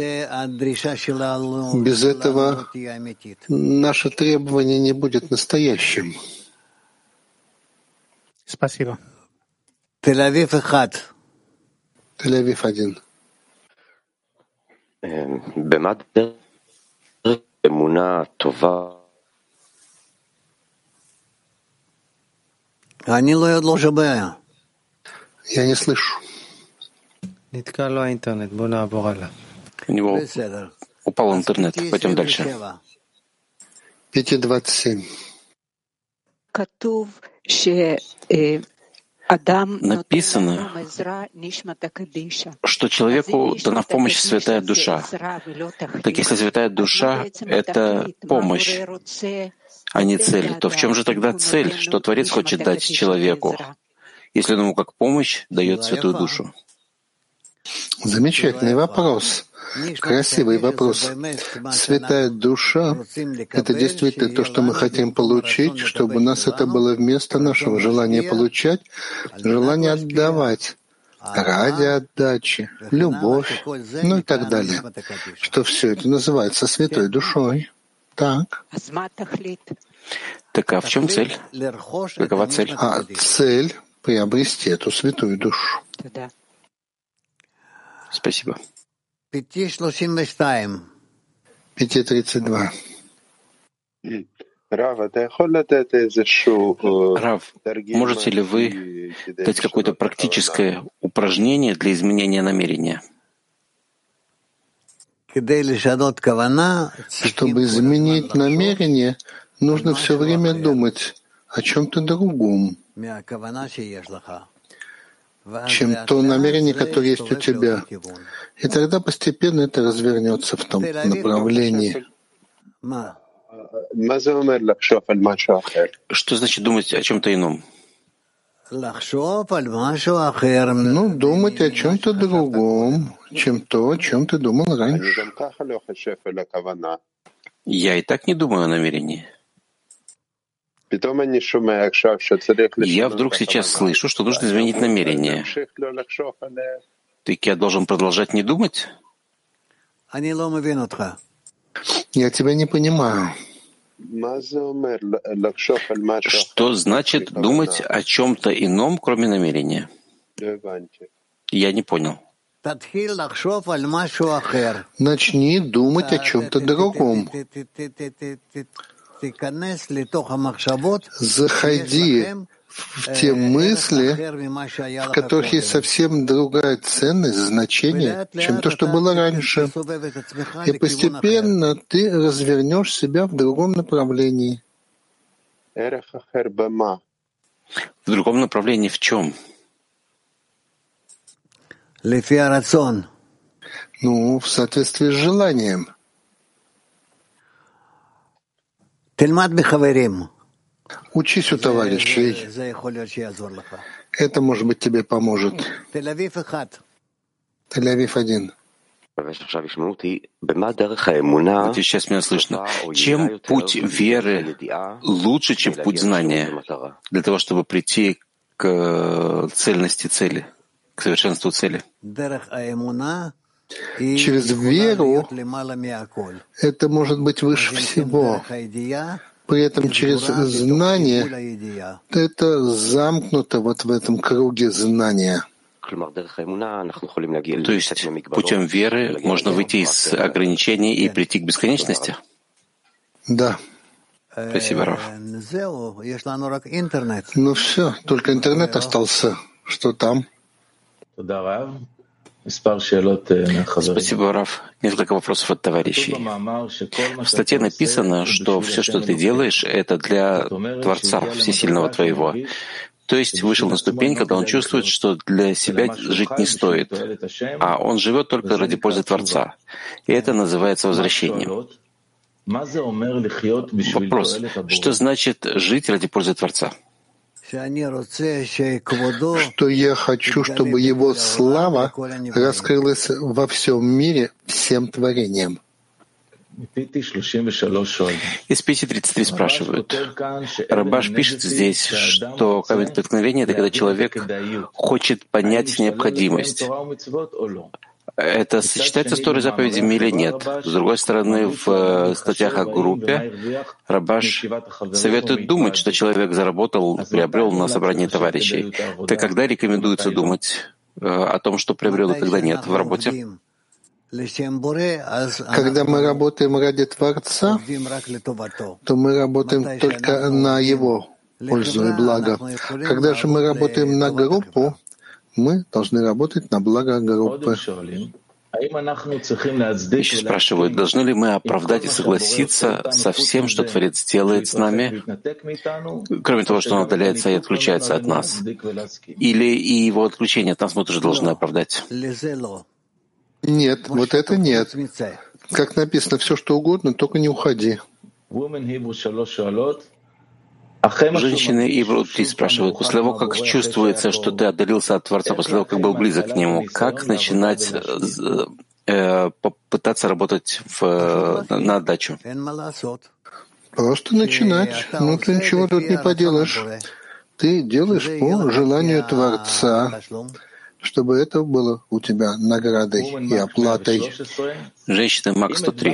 этого наше требование не будет настоящим. Спасибо. Тель-Авив один. Тель-Авив один. Я не слышу. У него упал интернет. Пойдем дальше. пять двадцать семь. Написано, что человеку дана в помощь святая душа. Так если святая душа — это помощь, а не цель, то в чем же тогда цель, что Творец хочет дать человеку, если он ему как помощь дает святую душу? Замечательный вопрос. Красивый вопрос. Святая душа — это действительно то, что мы хотим получить, чтобы у нас это было вместо нашего желания получать, желание отдавать, ради отдачи, любовь, ну и так далее. Что все это называется святой душой. Так. Так а в чем цель? Какова цель? А цель — приобрести эту святую душу. Спасибо. пять тридцать два. Рав, можете ли вы дать какое-то практическое упражнение для изменения намерения? Чтобы изменить намерение, нужно все время думать о чем-то другом, чем то намерение, которое есть у тебя. И тогда постепенно это развернется в том направлении. Что значит думать о чем-то ином? Ну, думать о чем-то другом, чем то, о чем ты думал раньше. Я и так не думаю о намерении. Я вдруг сейчас слышу, что нужно изменить намерение. Так я должен продолжать не думать? Я тебя не понимаю. Что значит думать о чем-то ином, кроме намерения? Я не понял. Начни думать о чем-то другом. Заходи в те мысли, в которых есть совсем другая ценность, значение, чем то, что было раньше. И постепенно ты развернешь себя в другом направлении. В другом направлении в чем? Ну, в соответствии с желанием. Учись у товарищей. Это, может быть, тебе поможет. Тель-Авив один. Вот сейчас меня слышно. Чем путь веры лучше, чем путь знания, для того, чтобы прийти к цельности цели, к совершенству цели? Через веру это может быть выше всего. При этом через знание это замкнуто вот в этом круге знания. То есть путем веры можно выйти из ограничений и прийти к бесконечности? Да. Спасибо, Рав. Ну все, только интернет остался. Что там? Спасибо, Рав. Несколько вопросов от товарищей. В статье написано, что все, что ты делаешь, это для Творца Всесильного твоего. То есть вышел на ступень, когда он чувствует, что для себя жить не стоит, а он живет только ради пользы Творца. И это называется возвращением. Вопрос. Что значит жить ради пользы Творца? Что я хочу, чтобы его слава раскрылась во всем мире всем творениям. Из Пити тридцать три спрашивают. Рабаш пишет здесь, что камень преткновения — это когда человек хочет понять необходимость. Это сочетается с Торой заповедями или нет? С другой стороны, в статьях о группе Рабаш советует думать, что человек заработал, приобрел на собрании товарищей. Так когда рекомендуется думать о том, что приобрел и когда нет в работе? Когда мы работаем ради Творца, то мы работаем только на Его пользу и благо. Когда же мы работаем на группу, мы должны работать на благо группы. Еще спрашивают, должны ли мы оправдать и согласиться со всем, что Творец делает с нами, кроме того, что Он отдаляется и отключается от нас? Или и Его отключение от нас мы тоже должны оправдать? Нет, вот это нет. Как написано, все что угодно, только не уходи. Женщины Ивру три спрашивают, после того, как чувствуется, что ты отдалился от Творца, после того, как был близок к Нему, как начинать э, попытаться работать в, на отдачу? Просто начинать. Ну, ты ничего тут не поделаешь. Ты делаешь по желанию Творца, чтобы это было у тебя наградой и оплатой. Женщина Мак сто три.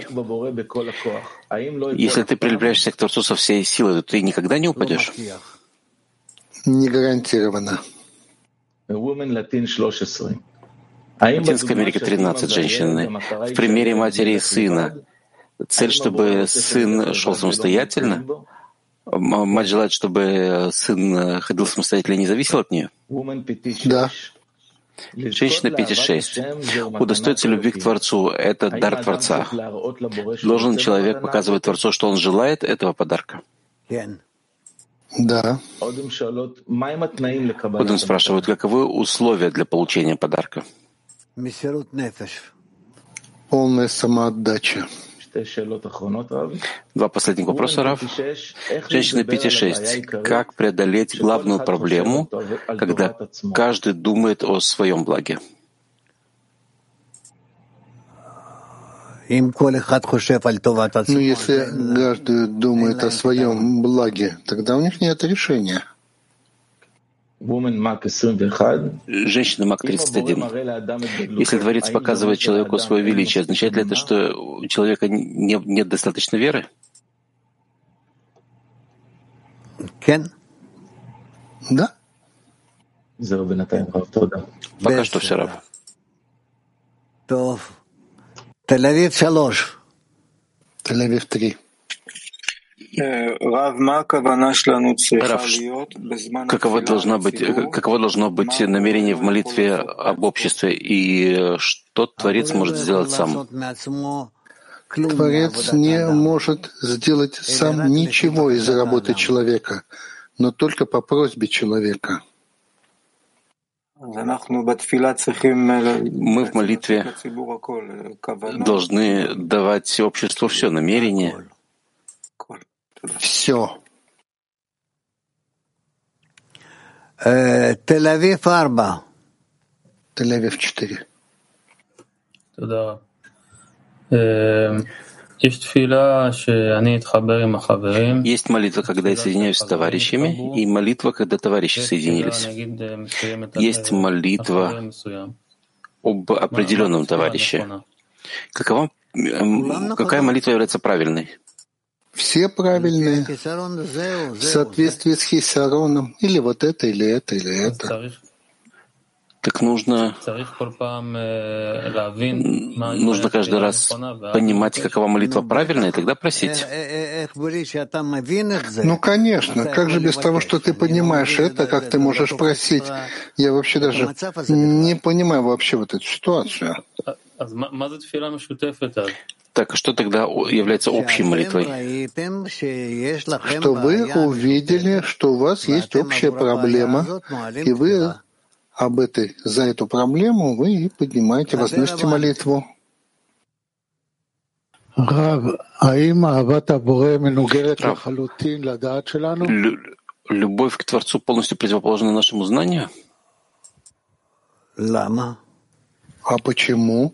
Если ты прилепляешься к Творцу со всей силой, то ты никогда не упадешь? Не гарантированно. Латинская Америка тринадцать женщины. В примере матери и сына. Цель, чтобы сын шел самостоятельно? Мать желает, чтобы сын ходил самостоятельно и не зависел от нее? Да. Женщина пятьдесят шесть. Удостоиться любви к Творцу — это дар Творца. Должен человек показывать Творцу, что он желает этого подарка? Да. Потом спрашивают, каковы условия для получения подарка? Полная самоотдача. Два последних вопроса, Рав. Женщина пятьдесят шесть. Как преодолеть главную проблему, когда каждый думает о своем благе? Ну, если каждый думает о своем благе, тогда у них нет решения. Женщина Мак тридцать один. Если Творец показывает человеку свое величие, означает ли это, что у человека не, нет достаточно веры? Да? Пока что все, Рав. Тель-Авив три. Рав, каково должно быть, каково должно быть намерение в молитве об обществе, и что Творец может сделать сам? Творец не может сделать сам ничего из-за работы человека, но только по просьбе человека. Мы в молитве должны давать обществу все намерение. Все. Тель-Авив четыре. Тель-Авив четыре. Да. Есть молитва, когда я соединяюсь с товарищами, и молитва, когда товарищи соединились. Есть молитва об определенном товарище. Какова, какая молитва является правильной? Все правильные, в соответствии с хисароном, или вот это, или это, или это. Так нужно, нужно каждый раз понимать, какова молитва правильная, и тогда просить. Ну, конечно. Как же без того, что ты понимаешь это, как ты можешь просить? Я вообще даже не понимаю вообще вот эту ситуацию. Так, что тогда является общей молитвой? Что вы увидели, что у вас есть общая проблема, и вы об этой, за эту проблему вы поднимаете, возносите молитву. Рав, любовь к Творцу полностью противоположна нашему знанию? А почему?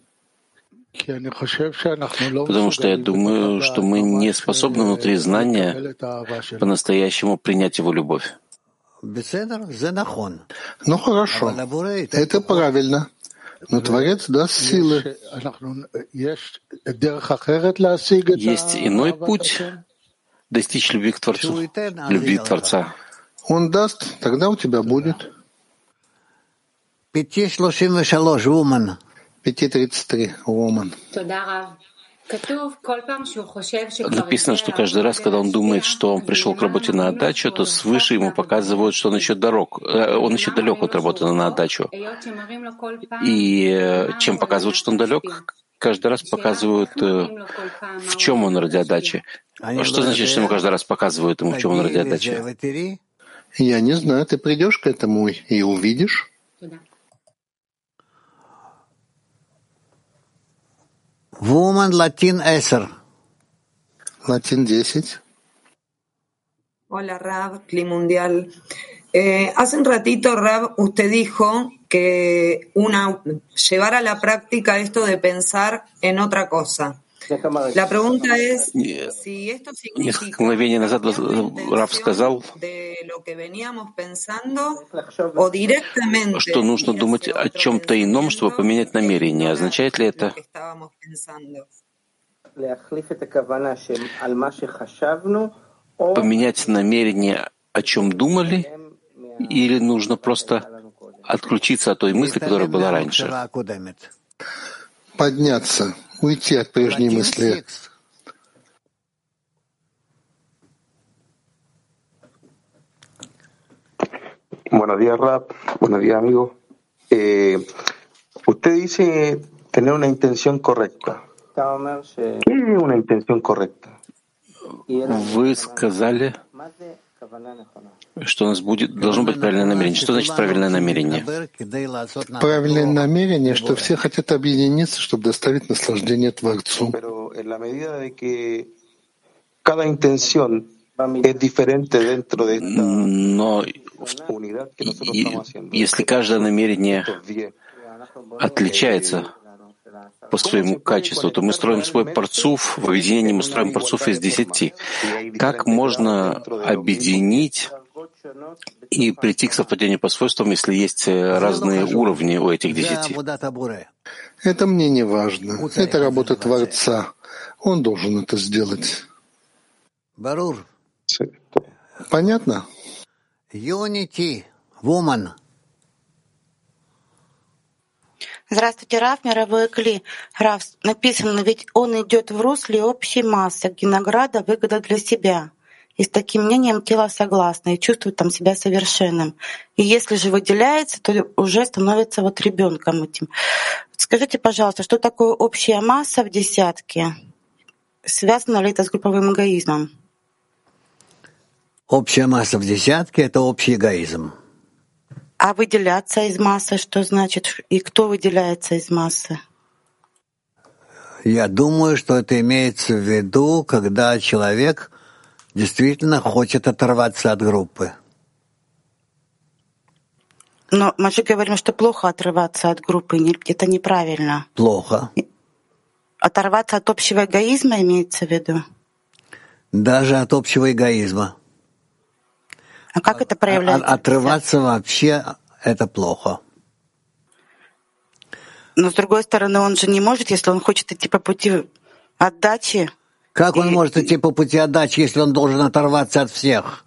Потому что я думаю, что мы не способны внутри знания по-настоящему принять его любовь. Ну хорошо, это правильно. Но Творец даст силы. Есть иной путь достичь любви к Творцу, любви Творца. Он даст, тогда у тебя будет. пять тридцать три, Woman. Написано, что каждый раз, когда он думает, что он пришел к работе на отдачу, то свыше ему показывают, что он еще дорог, он еще далек от работы на отдачу. И чем показывают, что он далек, каждый раз показывают, в чем он ради отдачи. Что значит, что ему каждый раз показывают ему, в чем он ради отдачи? Я не знаю, ты придешь к этому и увидишь. Woman Latin десять. Latin десять. Hola, Rav, Cli Mundial. Eh, hace un ratito, Rav, usted dijo que una, llevar a la práctica esto de pensar en otra cosa. La pregunta es, si esto Несколько мгновений назад Рав сказал, что нужно думать о чем-то ином, чтобы поменять намерение. Означает ли это? Поменять намерение, о чем думали, или нужно просто отключиться от той мысли, которая была раньше? Подняться, уйти от прежней мысли. Buenos días, Rab. Buenos días, amigo. Eh, usted dice tener una intención correcta. ¿Qué es una intención correcta? Вы сказали, что у нас будет, должно быть правильное намерение. Что значит правильное намерение? Правильное намерение, что все хотят объединиться, чтобы доставить наслаждение Творцу. Но если каждое намерение отличается по своему качеству, то мы строим свой парцуф, в объединении мы строим парцуф из десяти. Как можно объединить и прийти к совпадению по свойствам, если есть разные уровни у этих десяти? Это мне не важно. Это работа Творца. Он должен это сделать. Понятно? Unity, woman. Здравствуйте, Рав, мировой Кли. Рав, написано, ведь он идет в русле общей массы, где награда, выгода для себя. И с таким мнением тело согласно и чувствует там себя совершенным. И если же выделяется, то уже становится вот ребенком этим. Скажите, пожалуйста, что такое общая масса в десятке? Связано ли это с групповым эгоизмом? Общая масса в десятке — это общий эгоизм. А выделяться из массы что значит? И кто выделяется из массы? Я думаю, что это имеется в виду, когда человек действительно хочет оторваться от группы. Но мы же говорим, что плохо отрываться от группы, это неправильно. Плохо. Оторваться от общего эгоизма имеется в виду? Даже от общего эгоизма. А как это проявляется? Отрываться вообще — это плохо. Но с другой стороны, он же не может, если он хочет идти по пути отдачи. Как он и... может идти по пути отдачи, если он должен оторваться от всех?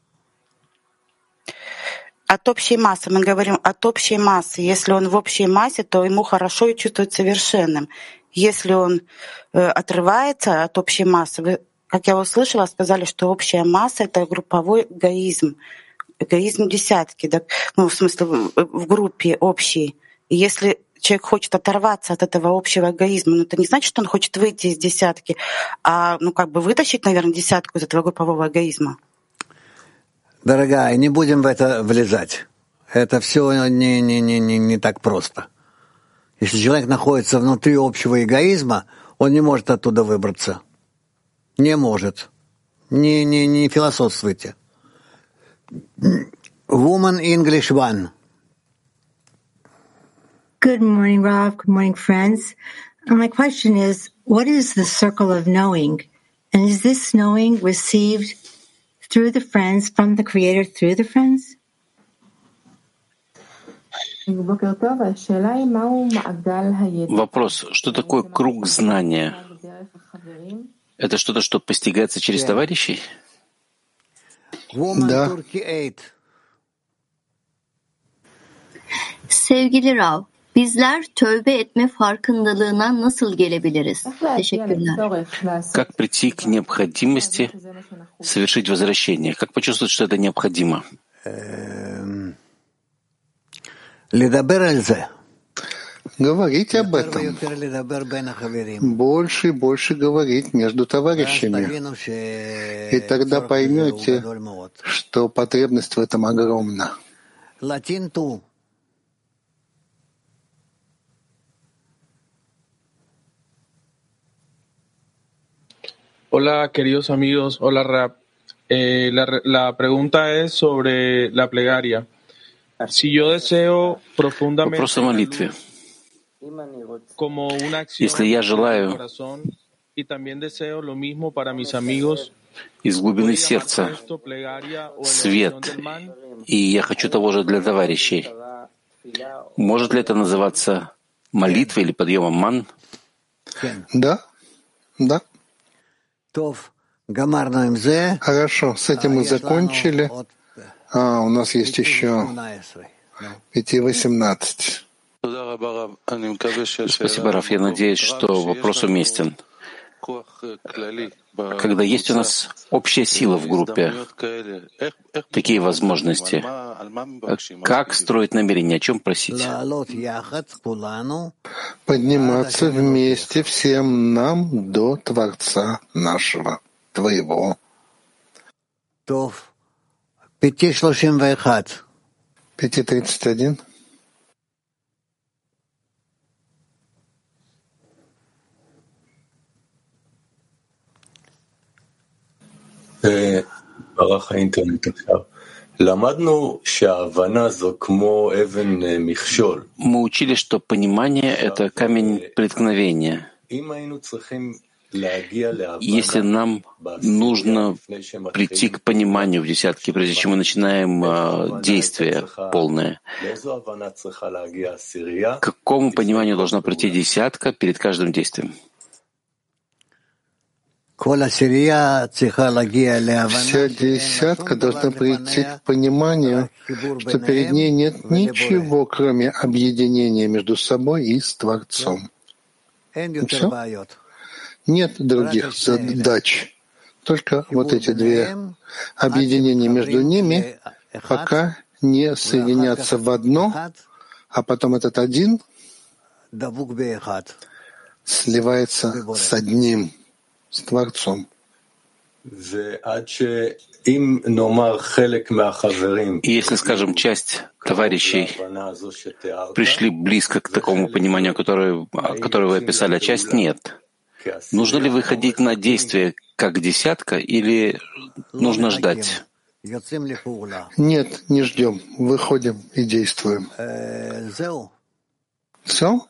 От общей массы. Мы говорим от общей массы. Если он в общей массе, то ему хорошо и чувствует совершенным. Если он э, отрывается от общей массы, вы, как я услышала, сказали, что общая масса — это групповой эгоизм. Эгоизм десятки, да? Ну, в смысле, в, в группе общей. И если человек хочет оторваться от этого общего эгоизма, но это не значит, что он хочет выйти из десятки, а ну как бы вытащить, наверное, десятку из этого группового эгоизма. Дорогая, не будем в это влезать. Это все не, не, не, не, не так просто. Если человек находится внутри общего эгоизма, он не может оттуда выбраться. Не может. Не, не, не философствуйте. Woman English One. Good morning, Rav. Good morning, friends. My question is, what is the circle of knowing? And is this knowing received through the friends, from the Creator through the friends? Вопрос, что такое круг знания? Это что-то, что постигается через товарищей? Да. Sevgili Rav, bizler tövbe etme farkındalığına nasıl gelebiliriz? Teşekkürler. Как прийти к необходимости совершить возвращение? Как почувствовать, что это необходимо? Говорить об этом. Больше и больше говорить между товарищами. И тогда поймете, что потребность в этом огромна. Hola, queridos amigos. Hola, Rab. Eh, la, la pregunta es sobre la plegaria. Si yo deseo profundamente Вопрос о молитве. Если я желаю из глубины сердца свет, и я хочу того же для товарищей, может ли это называться молитвой или подъемом ман? Да, да. Хорошо, с этим мы закончили. А, у нас есть еще пять восемнадцать. Спасибо, Раф. Я надеюсь, что вопрос уместен. Когда есть у нас общая сила в группе, такие возможности, как строить намерение, о чем просить? Подниматься вместе всем нам до Творца нашего, Твоего. пять тридцать один. ברח האינטרנט עכשיו. למדנו שההבנה זו כמו אבן מכשול. Мы учили, что понимание — это камень преткновения. Если нам нужно прийти к пониманию в десятке, прежде чем мы начинаем э, действие полное, к какому пониманию должна прийти десятка перед каждым действием? Вся десятка должна прийти к пониманию, что перед ней нет ничего, кроме объединения между собой и с Творцом. И все? Нет других задач. Только вот эти две объединения между ними, пока не соединятся в одно, а потом этот один сливается с одним, с Творцом. И если, скажем, часть товарищей пришли близко к такому пониманию, которое, которое вы описали, а часть нет, нужно ли выходить на действие как десятка или нужно ждать? Нет, не ждем. Выходим и действуем. Все?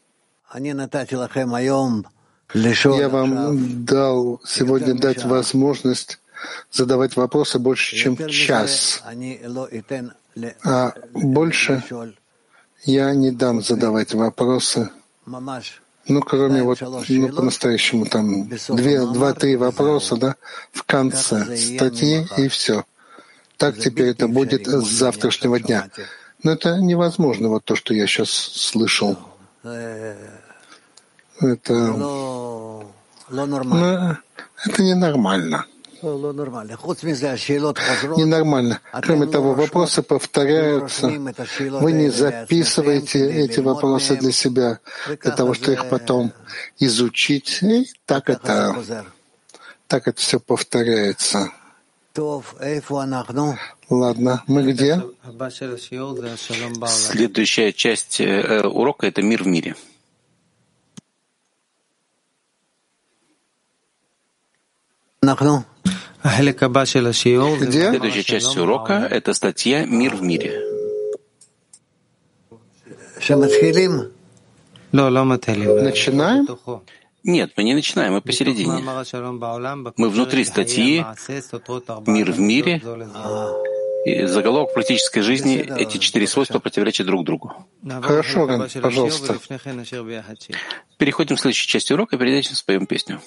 Я вам дал сегодня дать возможность задавать вопросы больше, чем час. А больше я не дам задавать вопросы. Ну, кроме вот, ну, по-настоящему, там, две, два-три вопроса, да, в конце статьи, и все. Так теперь это будет с завтрашнего дня. Но это невозможно, вот то, что я сейчас слышал. Это, ну, это ненормально. Ненормально. Кроме того, вопросы повторяются. Вы не записываете эти вопросы для себя, для того, чтобы их потом изучить. И так это, так это все повторяется. Ладно, мы где? Следующая часть э, урока — это мир в мире. Следующая часть урока — это статья «Мир в мире». Начинаем? Нет, мы не начинаем, мы посередине. Мы внутри статьи «Мир в мире», и заголовок практической жизни, эти четыре свойства противоречат друг другу. Хорошо, Рен, пожалуйста. Переходим к следующей части урока и перед этим споем песню.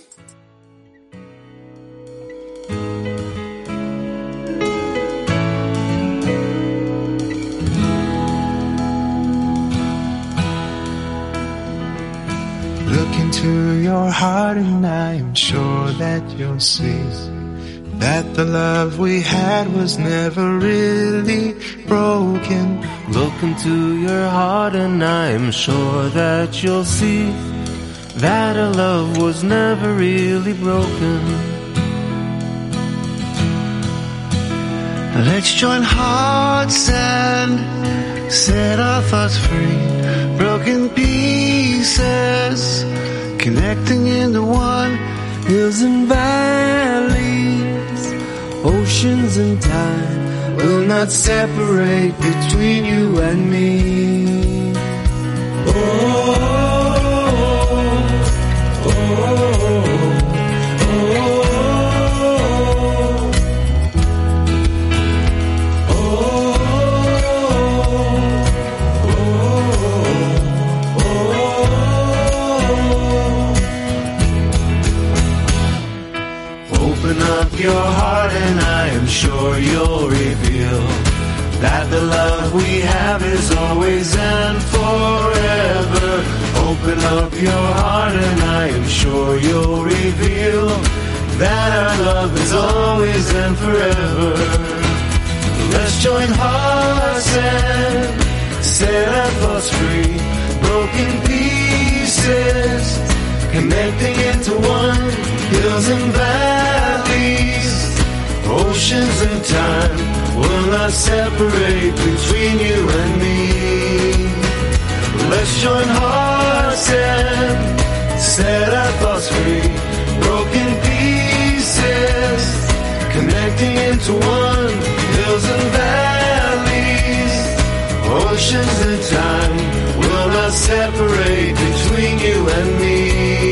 Look into your heart and I am sure that you'll see that the love we had was never really broken. Look into your heart and I am sure that you'll see that our love was never really broken. Let's join hearts and set our thoughts free. Broken pieces connecting into one. Hills and valleys, oceans and time will not separate between you and me. Oh, oh, oh, your heart and I am sure you'll reveal that the love we have is always and forever. Open up your heart and I am sure you'll reveal that our love is always and forever. Let's join hearts and set our thoughts free. Broken pieces connecting into one. Hills and valleys, oceans and time will not separate between you and me. Let's join hearts and set our thoughts free. Broken pieces connecting into one. Hills and valleys, oceans and time will not separate between you and me.